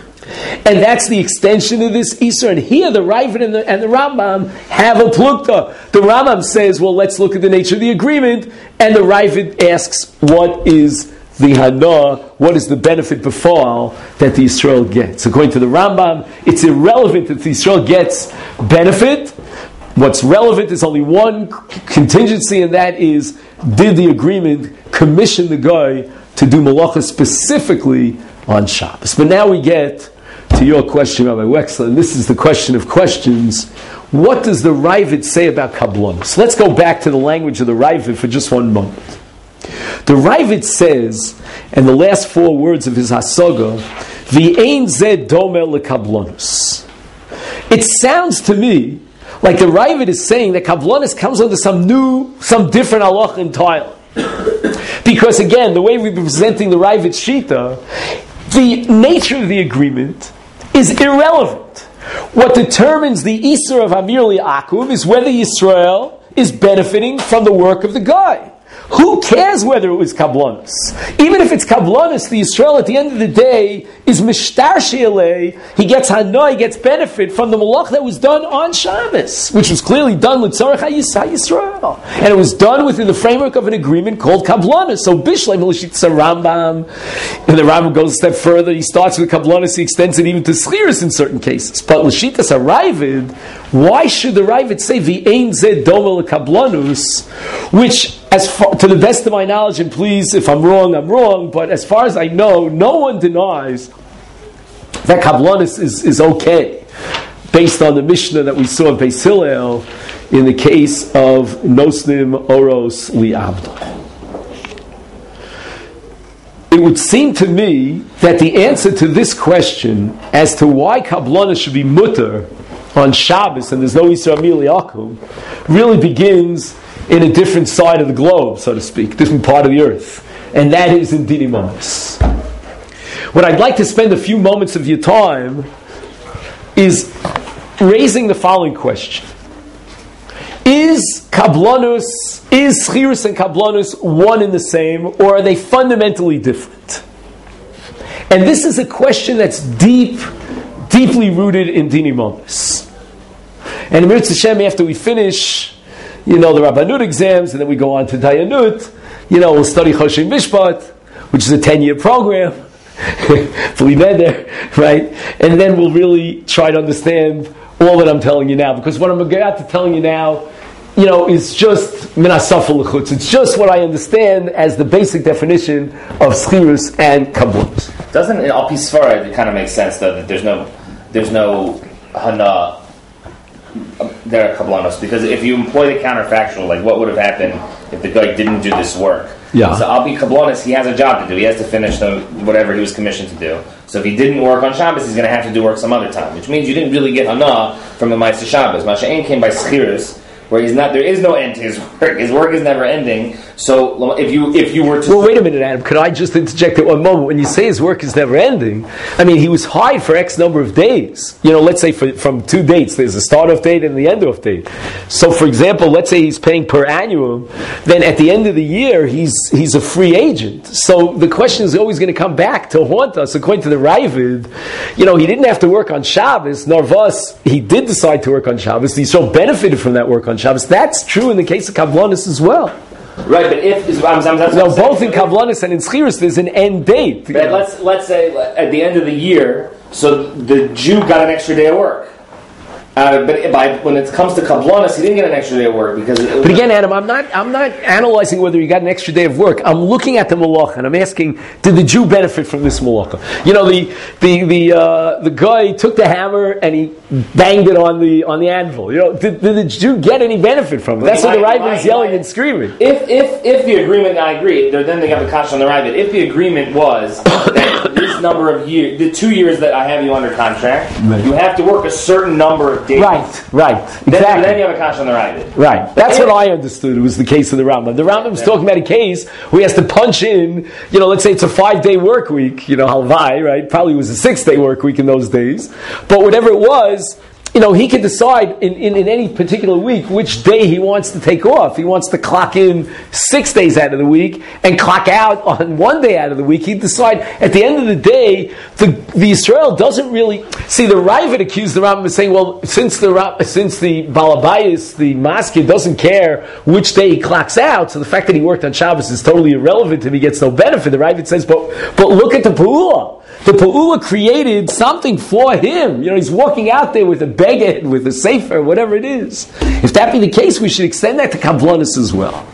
And that's the extension of this Isser. And here the Ravid and the, and the Rambam have a plukta. The Rambam says, well, let's look at the nature of the agreement. And the Ravid asks, what is the hana, what is the benefit befall that the Yisrael gets? According to the Rambam, it's irrelevant that the Yisrael gets benefit. What's relevant is only one contingency, and that is, did the agreement commission the guy to do malacha specifically on Shabbos? But now we get to your question, Rabbi Wexler, and this is the question of questions. What does the Ravid say about Kabbalah? So let's go back to the language of the Ravid for just one moment. The Ravid says, and the last four words of his Hasaga, V'ein zeh domeh lekablonus. It sounds to me like the Ravid is saying that kablonis comes under some new, some different halach entirely. Because again, the way we've been presenting the Ravid's shita, the nature of the agreement is irrelevant. What determines the Isur of Amir Li'akuv is whether Yisrael is benefiting from the work of the guy. Who cares whether it was kablonis? Even if it's kablonis, the Yisrael at the end of the day is mishtar she'alei. He gets hana, he gets benefit from the malach that was done on Shabbos, which was clearly done l'tzarech Yisrael, and it was done within the framework of an agreement called kablonis. So Bishlei Melishitza Rambam, and the Rambam goes a step further. He starts with kablonis, he extends it even to schiris in certain cases. But l'shitas Ravid, why should the Ravid say v'ein zeh domeh lekablonus, which, as far, to the best of my knowledge, and please, if I'm wrong, I'm wrong, but as far as I know, no one denies that kablonis is, is okay, based on the Mishnah that we saw in Beis Hillel in the case of Nosnim Oros Li'abda. It would seem to me that the answer to this question as to why kablonis should be mutter on Shabbos and there's no Yisrael Miliakum really begins in a different side of the globe, so to speak, different part of the earth, and that is in Dini Mamas. What I'd like to spend a few moments of your time is raising the following question: Is kablanus, is schiris and kablanus one and the same, or are they fundamentally different? And this is a question that's deep, deeply rooted in Dini Mamas. And in Mirz Hashem, after we finish, you know, the Rabbanut exams, and then we go on to Dayanut, you know, we'll study Choshen Mishpat, which is a ten-year program, fully there, right? And then we'll really try to understand all that I'm telling you now, because what I'm about to telling you now, you know, is just min hasafel l'chutz. It's just what I understand as the basic definition of schirus and kabbalos. Doesn't in Al Pi Sfarad it kind of makes sense though that there's no there's no hana there at kabbalos, because if you employ the counterfactual, like what would have happened if the guy didn't do this work? Yeah. So Al Pi kabbalos, he has a job to do. He has to finish the whatever he was commissioned to do. So if he didn't work on Shabbos, he's going to have to do work some other time, which means you didn't really get hana from the Ma'aseh Shabbos. Masha'en came by schirus, where he's not. There is no end to his work. His work is never ending. So if you if you were to well, wait a minute, Adam. Could I just interject at one moment? When you say his work is never ending, I mean he was hired for X number of days. You know, let's say for, from two dates. There's a start-off date and the end-off date. So, for example, let's say he's paying per annum. Then at the end of the year, he's he's a free agent. So the question is always going to come back to haunt us. According to the Ravid, you know, he didn't have to work on Shabbos. Narvas, he did decide to work on Shabbos. He so benefited from that work on Shabbos. That's true in the case of kabbalos as well. Right, but if I'm, I'm, I'm, no, both in kabbalos and in schirus, there's an end date. But let's let's say at the end of the year, so the Jew got an extra day of work. Uh, but by, when it comes to kabbalos, he didn't get an extra day of work because. It but again, Adam, I'm not I'm not analyzing whether he got an extra day of work. I'm looking at the malacha and I'm asking, did the Jew benefit from this malacha? You know, the the the uh, the guy took the hammer and he banged it on the on the anvil. You know, did, did the Jew get any benefit from it? That's what the Ravid is yelling and screaming. If if if the agreement, I agree. Then they got the kasha on the Ravid. If the agreement was that this number of years, the two years that I have you under contract, right, you have to work a certain number of days. Right, right, exactly. Then, then you have a kasha on the Ravid. Right, that's what I understood. It was the case of the Rambam. The Rambam's yeah. talking about a case where he has to punch in. You know, let's say it's a five-day work week. You know, halvai, right? Probably was a six-day work week in those days. But whatever it was, you know, he can decide in, in, in any particular week which day he wants to take off. He wants to clock in six days out of the week and clock out on one day out of the week. He'd decide at the end of the day, the, the Israel doesn't really... See, the Ravid accused the Rambam of saying, well, since the since the Balabayas, the Maskid, doesn't care which day he clocks out, so the fact that he worked on Shabbos is totally irrelevant and he gets no benefit. The Ravid says, but, but look at the Pa'ula. The Pa'ula created something for him. You know, he's walking out there with a beged, with a sefer, whatever it is. If that be the case, we should extend that to kabbalos as well.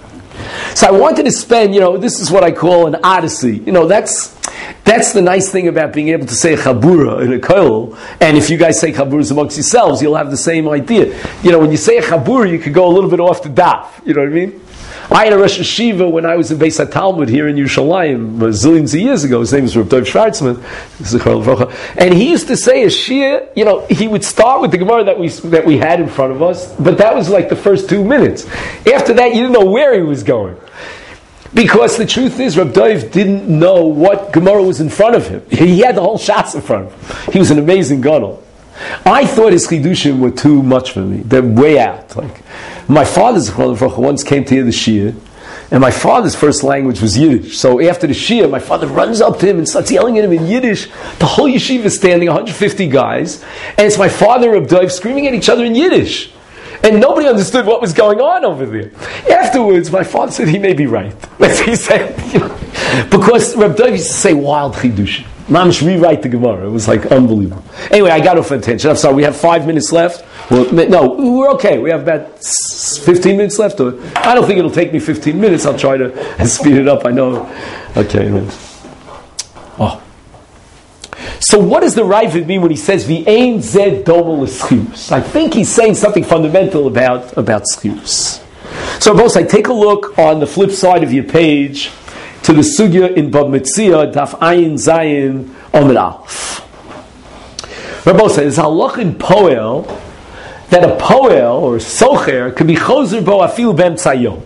So I wanted to spend, you know, this is what I call an odyssey. You know, that's that's the nice thing about being able to say chabura in a koil. And if you guys say chaburas amongst yourselves, you'll have the same idea. You know, when you say a chabura, you could go a little bit off the daf. You know what I mean? I had a Rosh Hashiva when I was in Beis HaTalmud here in Yerushalayim, zillions of years ago. His name was Reb Dov Schwarzman, and he used to say a Shia, you know, he would start with the Gemara that we that we had in front of us, but that was like the first two minutes. After that, you didn't know where he was going. Because the truth is, Reb Dov didn't know what Gemara was in front of him. He had the whole Shas in front of him. He was an amazing gadol. I thought his chidushim were too much for me. They're way out. Like my father's once came to hear the Shia, and my father's first language was Yiddish. So after the Shia, my father runs up to him and starts yelling at him in Yiddish. The whole yeshiva is standing, one hundred fifty guys, and it's my father and Reb Dov screaming at each other in Yiddish. And nobody understood what was going on over there. Afterwards, my father said he may be right. He said, you know, because Reb Dov used to say wild chidushim. Mamish rewrite the Gemara. It was like unbelievable. Anyway, I got off attention. I'm sorry. We have five minutes left. Well, no, we're okay. We have about fifteen minutes left. I don't think it'll take me fifteen minutes. I'll try to speed it up. I know. Okay. Oh. So what does the Ravid mean when he says V'ein zed domo l'schirus? I think he's saying something fundamental about about schirus. So both I take a look on the flip side of your page to the sugya in Bab Metzia, Daf Ayin Zayin Omid Aleph. Rabbi says there's a halach in Poel that a Poel or Socher could be choser bo afilu b'emtza yom.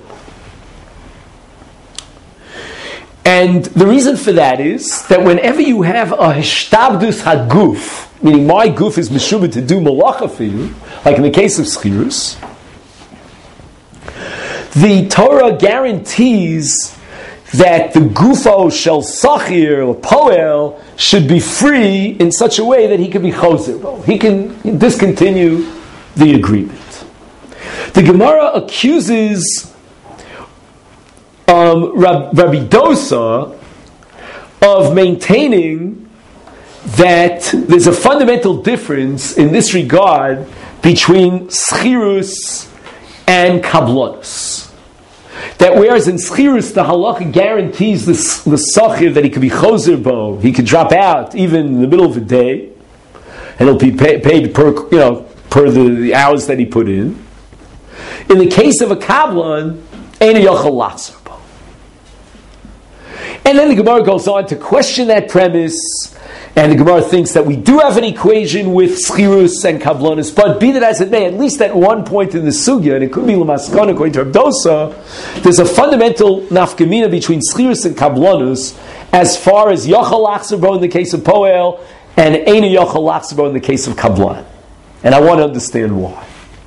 And the reason for that is that whenever you have a hishtabdus haguf, meaning my guf is meshubah to do malacha for you, like in the case of schirus, the Torah guarantees that the gufo shel sachir or poel should be free in such a way that he can be choser. He can discontinue the agreement. The Gemara accuses um, Rab, Rabbi Dosa of maintaining that there's a fundamental difference in this regard between schirus and kablonos. That whereas in schirus the halacha guarantees the, the sachir that he could be choser bo, he could drop out even in the middle of the day, and he'll be pay, paid per you know per the, the hours that he put in. In the case of a kablan, ein yochel lachzer bo. And then the Gemara goes on to question that premise. And the Gemara thinks that we do have an equation with schirus and kablonis, but be that as it may, at least at one point in the sugya, and it could be l'maskana according to Reb Dosa, there's a fundamental nafkamina between schirus and kablonis as far as yochel lachzer bo in the case of poel and eina yochel lachzer bo in the case of kablan. And I want to understand why.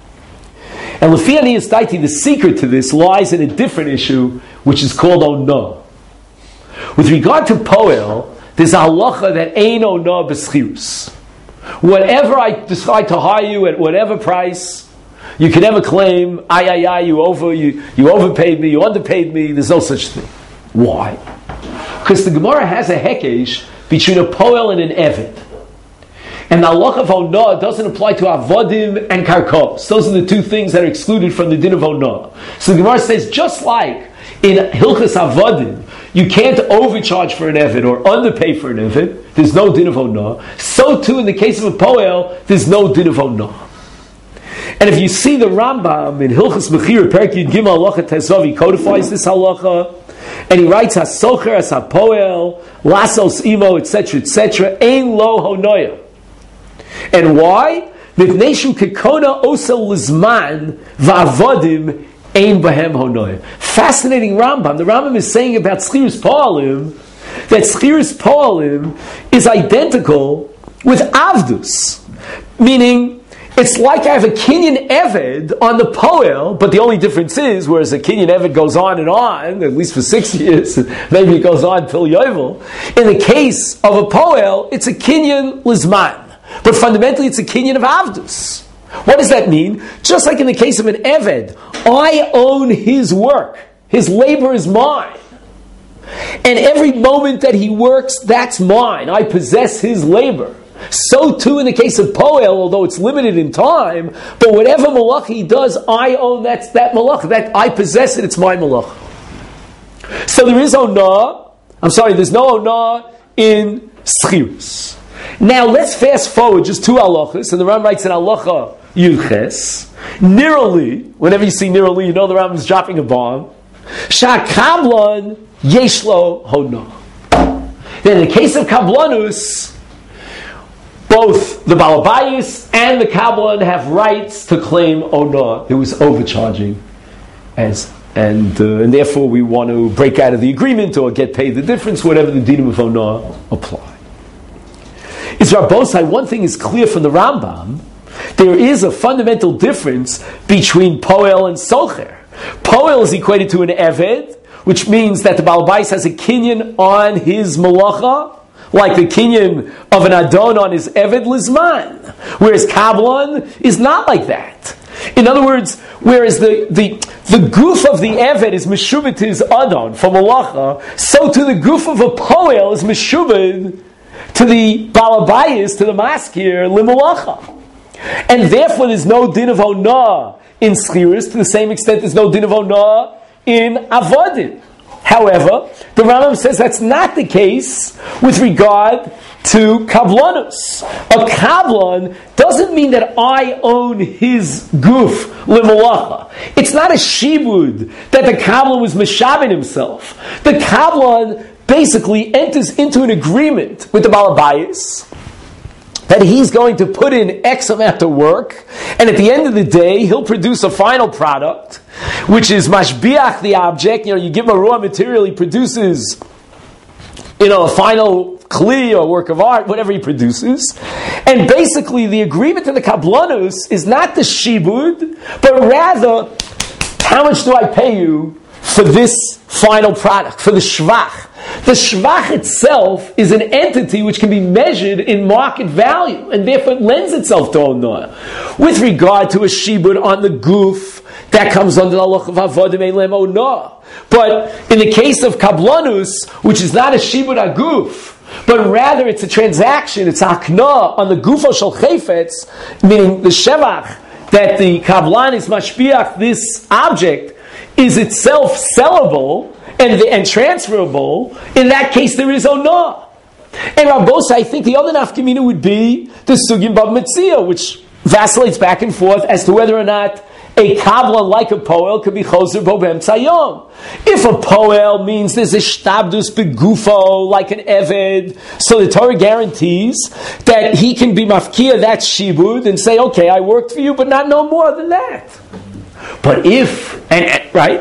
And l'fi aniyas daiti, the secret to this lies in a different issue, which is called onah. With regard to poel, there's a halacha that ain't onah b'schirus. Whatever I decide to hire you at whatever price, you can never claim, ay, ay, ay, you over, you, you overpaid me, you underpaid me. There's no such thing. Why? Because the Gemara has a hekesh between a poel and an eved. And the halacha of onah doesn't apply to avodim and karkos. Those are the two things that are excluded from the din of onah. So the Gemara says, just like in Hilchas Avodim, you can't overcharge for an eved or underpay for an eved, there's no din of onah. So too in the case of a poel, there's no din of onah. And if you see the Rambam in Hilchas Mechira, Perek Yud Gimel Halacha Tezav, he codifies this halacha, and he writes hasocher as hapoel, lasos imo, et cetera, et cetera, ein lo honoya. And why? Mipneshu kekona osel lizman va'avodim ein bahem honoya. Fascinating Rambam. The Rambam is saying about schirus poalim that schirus poalim is identical with avdus, meaning it's like I have a kinyan eved on the poel, but the only difference is, whereas a kinyan eved goes on and on, at least for six years, maybe it goes on till yovel. In the case of a poel, it's a kinyan lizman, but fundamentally it's a kinyan of avdus. What does that mean? Just like in the case of an eved, I own his work. His labor is mine. And every moment that he works, that's mine. I possess his labor. So too in the case of poel, although it's limited in time, but whatever malach he does, I own that, that malach. That I possess it, it's my malach. So there is onah. I'm sorry, there's no onah in schirus. Now let's fast forward just two halachas, and the Ram writes in halacha Yudches. Nirali, whenever you see Nirali, you know the Ram is dropping a bomb. Sha'kablon yeshlo hona. Then in the case of kablanus, both the balabayis and the kablan have rights to claim ona. It was overcharging, as and uh, and therefore we want to break out of the agreement or get paid the difference, whatever the dinim of ona apply. It's Rabbosai. One thing is clear from the Rambam: there is a fundamental difference between poel and socher. Poel is equated to an eved, which means that the Baal Bais has a kinyan on his malacha, like the kinyan of an adon on his eved lizman, whereas kablan is not like that. In other words, whereas the, the, the goof of the eved is meshubed to his adon for malacha, so to the goof of a poel is meshubed to the Baal Bais, to the maskir, limalacha. And therefore there's no din of onah in schirus, to the same extent there's no din of onah in avodim. However, the Rambam says that's not the case with regard to kablanus. A kablan doesn't mean that I own his guf limalacha. It's not a shibud that the kablan was meshabin himself. The kablan basically enters into an agreement with the balabayis that he's going to put in X amount of work, and at the end of the day, he'll produce a final product, which is mashbiach the object. You know, you give him a raw material, he produces, you know, a final kli or work of art, whatever he produces. And basically, the agreement in the kablanus is not the shibud, but rather, how much do I pay you for this final product, for the shvach? The shvach itself is an entity which can be measured in market value, and therefore it lends itself to onah. With regard to a shibud on the goof, that comes under the halach of avodim elem onah. But in the case of kablanus, which is not a shibud aguf, but rather it's a transaction, it's akna on the gufo shel chayfetz, meaning the shevach that the kablan is mashbiach, this object, is itself sellable and, and transferable. In that case, there is onah. And Rabbos, I think the other nafkamina would be the sugim bab metzia, which vacillates back and forth as to whether or not a kablan like a poel could be choser bo b'emtza yom. If a poel means there's a shtabdus begufo like an eved, so the Torah guarantees that he can be mafkia that shibud and say, okay, I worked for you, but not no more than that. But if, and, and right,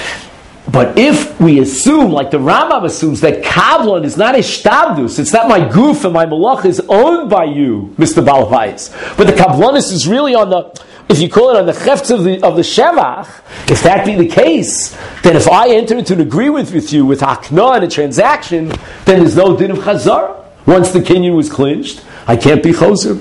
but if we assume, like the Rambam assumes, that kablan is not a shtabdus, it's not my goof and my malach is owned by you, Mister Balvais, but the kablanus is really on the, if you call it on the cheftz of the of the shevach, if that be the case, then if I enter into an agreement with you with hakna and a transaction, then there's no din of chazara. Once the kinyan was clinched, I can't be choser.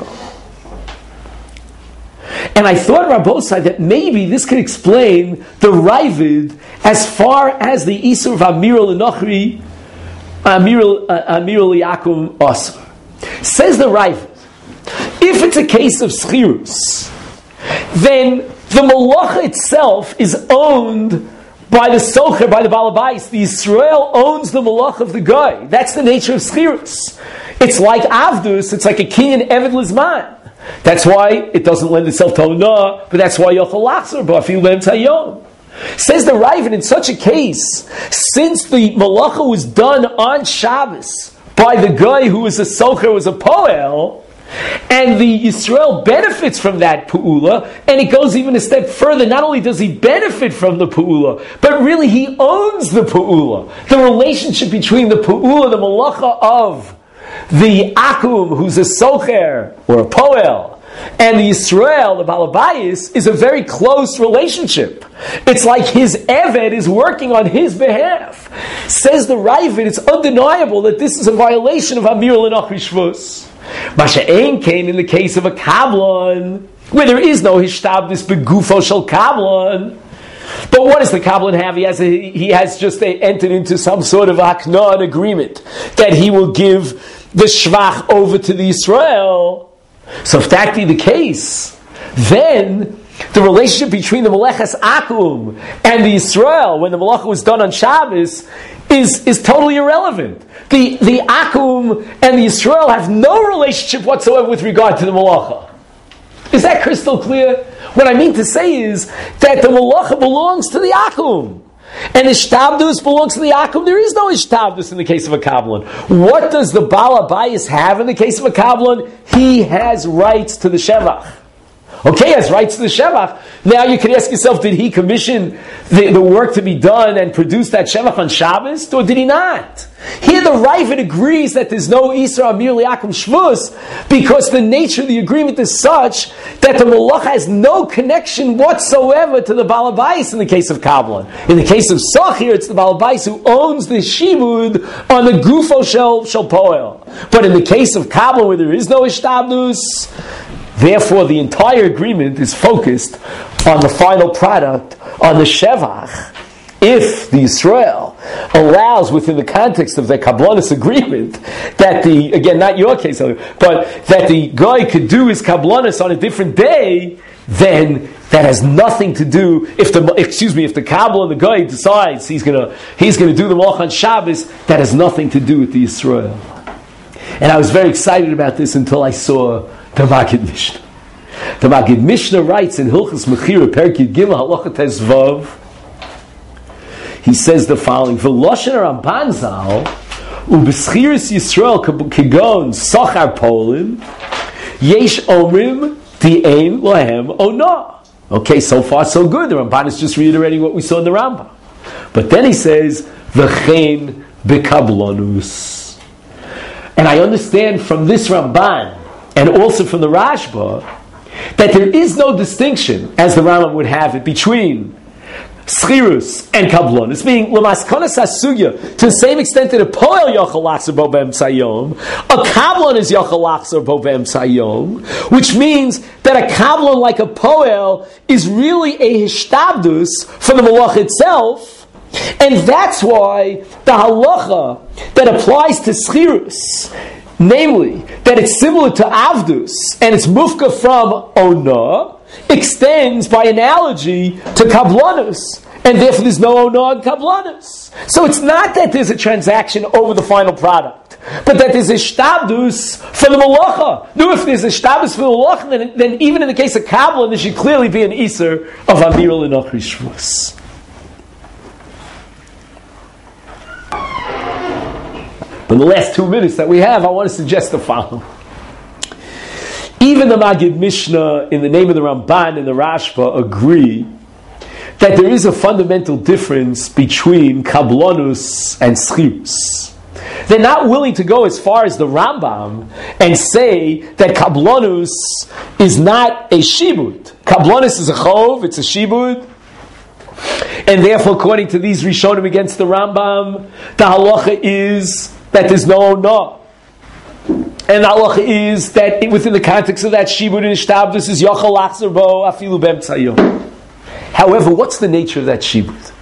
And I thought, Rabbosai, that maybe this could explain the Ravid as far as the Isur of Amiral Enochri, Amiral Yakum Asr. Says the Ravid, if it's a case of schirus, then the malacha itself is owned by the socher, by the balabais. The Yisrael owns the malacha of the guy. That's the nature of schirus. It's like avdus, it's like a kinyan eved lizman. That's why it doesn't lend itself to onah, but that's why yochel lachzor b'afil b'emtza yom. Says the Ravid, in such a case, since the malacha was done on Shabbos by the guy who was a socher, was a poel, and the Yisrael benefits from that pu'ula, and it goes even a step further. Not only does he benefit from the pu'ula, but really he owns the pu'ula. The relationship between the pu'ula, the malacha of the akum, who's a socher or a poel, and the Yisrael, the balabayis, is a very close relationship. It's like his eved is working on his behalf. Says the Ravid, it's undeniable that this is a violation of Amir l'Nochri Shvus. Masha'en came in the case of a kablan, where there is no hishtabdis begufo shel kablan. But what does the kablan have? He has a, he has just a, entered into some sort of hakna, an agreement that he will give the shvach over to the Yisrael. So if that be the case, then the relationship between the Meleches Akum and the Yisrael, when the Malacha was done on Shabbos, is, is totally irrelevant. The, the Akum and the Yisrael have no relationship whatsoever with regard to the Malacha. Is that crystal clear? What I mean to say is that the Malacha belongs to the Akum. and ishtabdus belongs to the akum. There is no ishtabdus in the case of a kabbalan. What does the Baal Abayis have in the case of a kabbalan? He has rights to the shevach. Okay, he has rights to the shevach. Now you can ask yourself, did he commission the, the work to be done and produce that shevach on Shabbos, or did he not? Here the Ravid agrees that there's no Isra Amir Liakum Shvus because the nature of the agreement is such that the Malach has no connection whatsoever to the Baal Abayis in the case of Kabbalan. In the case of Sachir, it's the Baal Abayis who owns the Shibud on the Gufo Shel, shel Poel. But in the case of Kabbalan, where there is no Ishtabdus, therefore the entire agreement is focused on the final product, on the Shevach. If the Yisrael allows, within the context of the Kabbalanist agreement, that the, again, not your case, but that the guy could do his Kabbalanist on a different day, then that has nothing to do, if the, excuse me, if the Kabbalah, the guy decides he's gonna, he's gonna do the Malach on Shabbos, that has nothing to do with the Yisrael. And I was very excited about this until I saw the Maggid Mishnah. The Maggid Mishnah writes in Hilchos Mechira, Perkid Gimel, Halacha Tes Vav, he says the following: V'loshen Ramban Zal u'b'schiris Yisrael kegon sachar polim yesh omrim di'ein lahem ona. Okay, so far so good. The Ramban is just reiterating what we saw in the Rambam. But then he says v'chein b'kablanus. And I understand from this Ramban and also from the Rashba that there is no distinction, as the Rambam would have it, between Schirus and Kabbalan. It's being Lamaskonas Asugya to the same extent that a Poel Yochel Lachzer Bo Be'emtza Yom, a Kabbalan is Yochel Lachzer Bo Be'emtza Yom, which means that a Kabbalan like a Poel is really a Hishtabdus for the Malach itself, and that's why the halacha that applies to Schirus, namely that it's similar to Avdus and it's Mufka from Ona, extends by analogy to Kablanus, and therefore there's no Ona on Kablanus. So it's not that there's a transaction over the final product, but that there's a Shtabdus for the Malacha. No, if there's a Shtabdus for the Malacha, then, then even in the case of Kabbalah, there should clearly be an Iser of Amir L'Nochri Shvus. In the last two minutes that we have, I want to suggest the following. Even the Maggid Mishnah, in the name of the Ramban and the Rashba, agree that there is a fundamental difference between Kablanus and Schirus. They're not willing to go as far as the Rambam and say that Kablanus is not a Shibud. Kablanus is a Chov, it's a Shibud, and therefore, according to these Rishonim against the Rambam, the halacha is that there's no Ona. And the halacha is that within the context of that Shibud and Ishtabdus is Yochel Lachzer Bo Afilu Be'emtza Yom. However, what's the nature of that Shibud?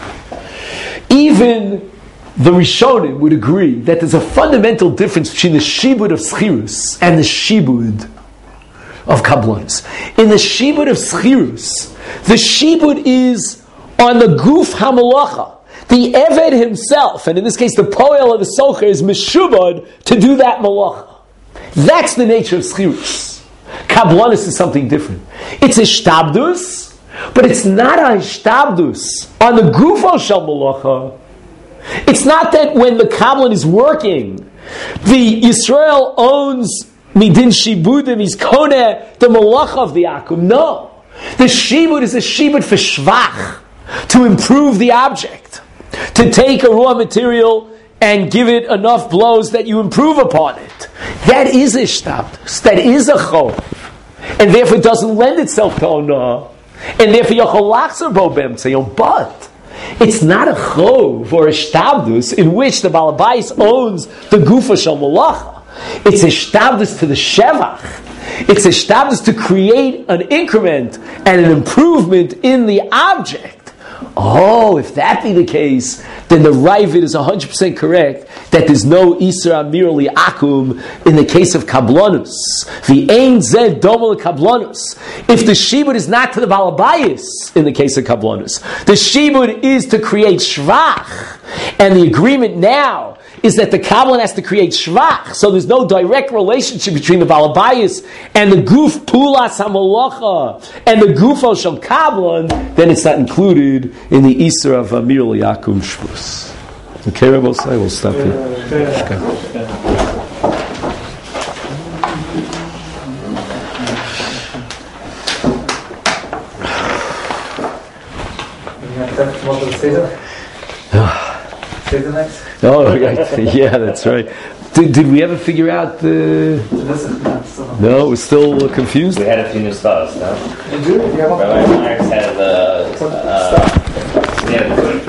Even the Rishonim would agree that there's a fundamental difference between the Shibud of Schirus and the Shibud of Kablanus. In the Shibud of Schirus, the Shibud is on the Guf HaMalacha. The Eved himself, and in this case the Poel of the Socher, is Meshubad to do that Malacha. That's the nature of Schirus. Kablanus is something different. It's a Shtabdus, but it's not a Shtabdus on the Gufo Shel Malacha. It's not that when the Kabbalan is working, the Yisrael owns Midin Shibudim, he's Koneh, the Malacha of the Akum. No. The Shibud is a Shibud for Shvach, to improve the object, to take a raw material and give it enough blows that you improve upon it. That is a Shtabdus, that is a Chov, and therefore it doesn't lend itself to Ona, and therefore Yochel Lachzer Bo Be'emtza Yom. But it's not a Chov or a Shtabdus in which the Baal Abayis owns the Gufa Shel Malacha. It's a Shtabdus to the Shevach. It's a Shtabdus to create an increment and an improvement in the object. Oh, if that be the case, then the Ravid is one hundred percent correct that there's no Isra Amir Li'akum in the case of Kablanus. The Ein Zed Domo Kablanus. If the Shibud is not to the Baal Abayis in the case of Kablanus, the Shibud is to create Shvach. And the agreement now is that the Kabbalah has to create shvach, so there's no direct relationship between the Balabayas and the Guf Pulas HaMalacha and the Gufo Shel Kabbalah, then it's not included in the Isra of Amir Yakum Shvus. Okay, Rabbi Osai, we'll stop here. Okay. Oh, right. Yeah, that's right. Did, did we ever figure out the... No, we're still confused? We had a few new stars, no? You do? You have Rabbi Marx had the... Uh, uh, he had the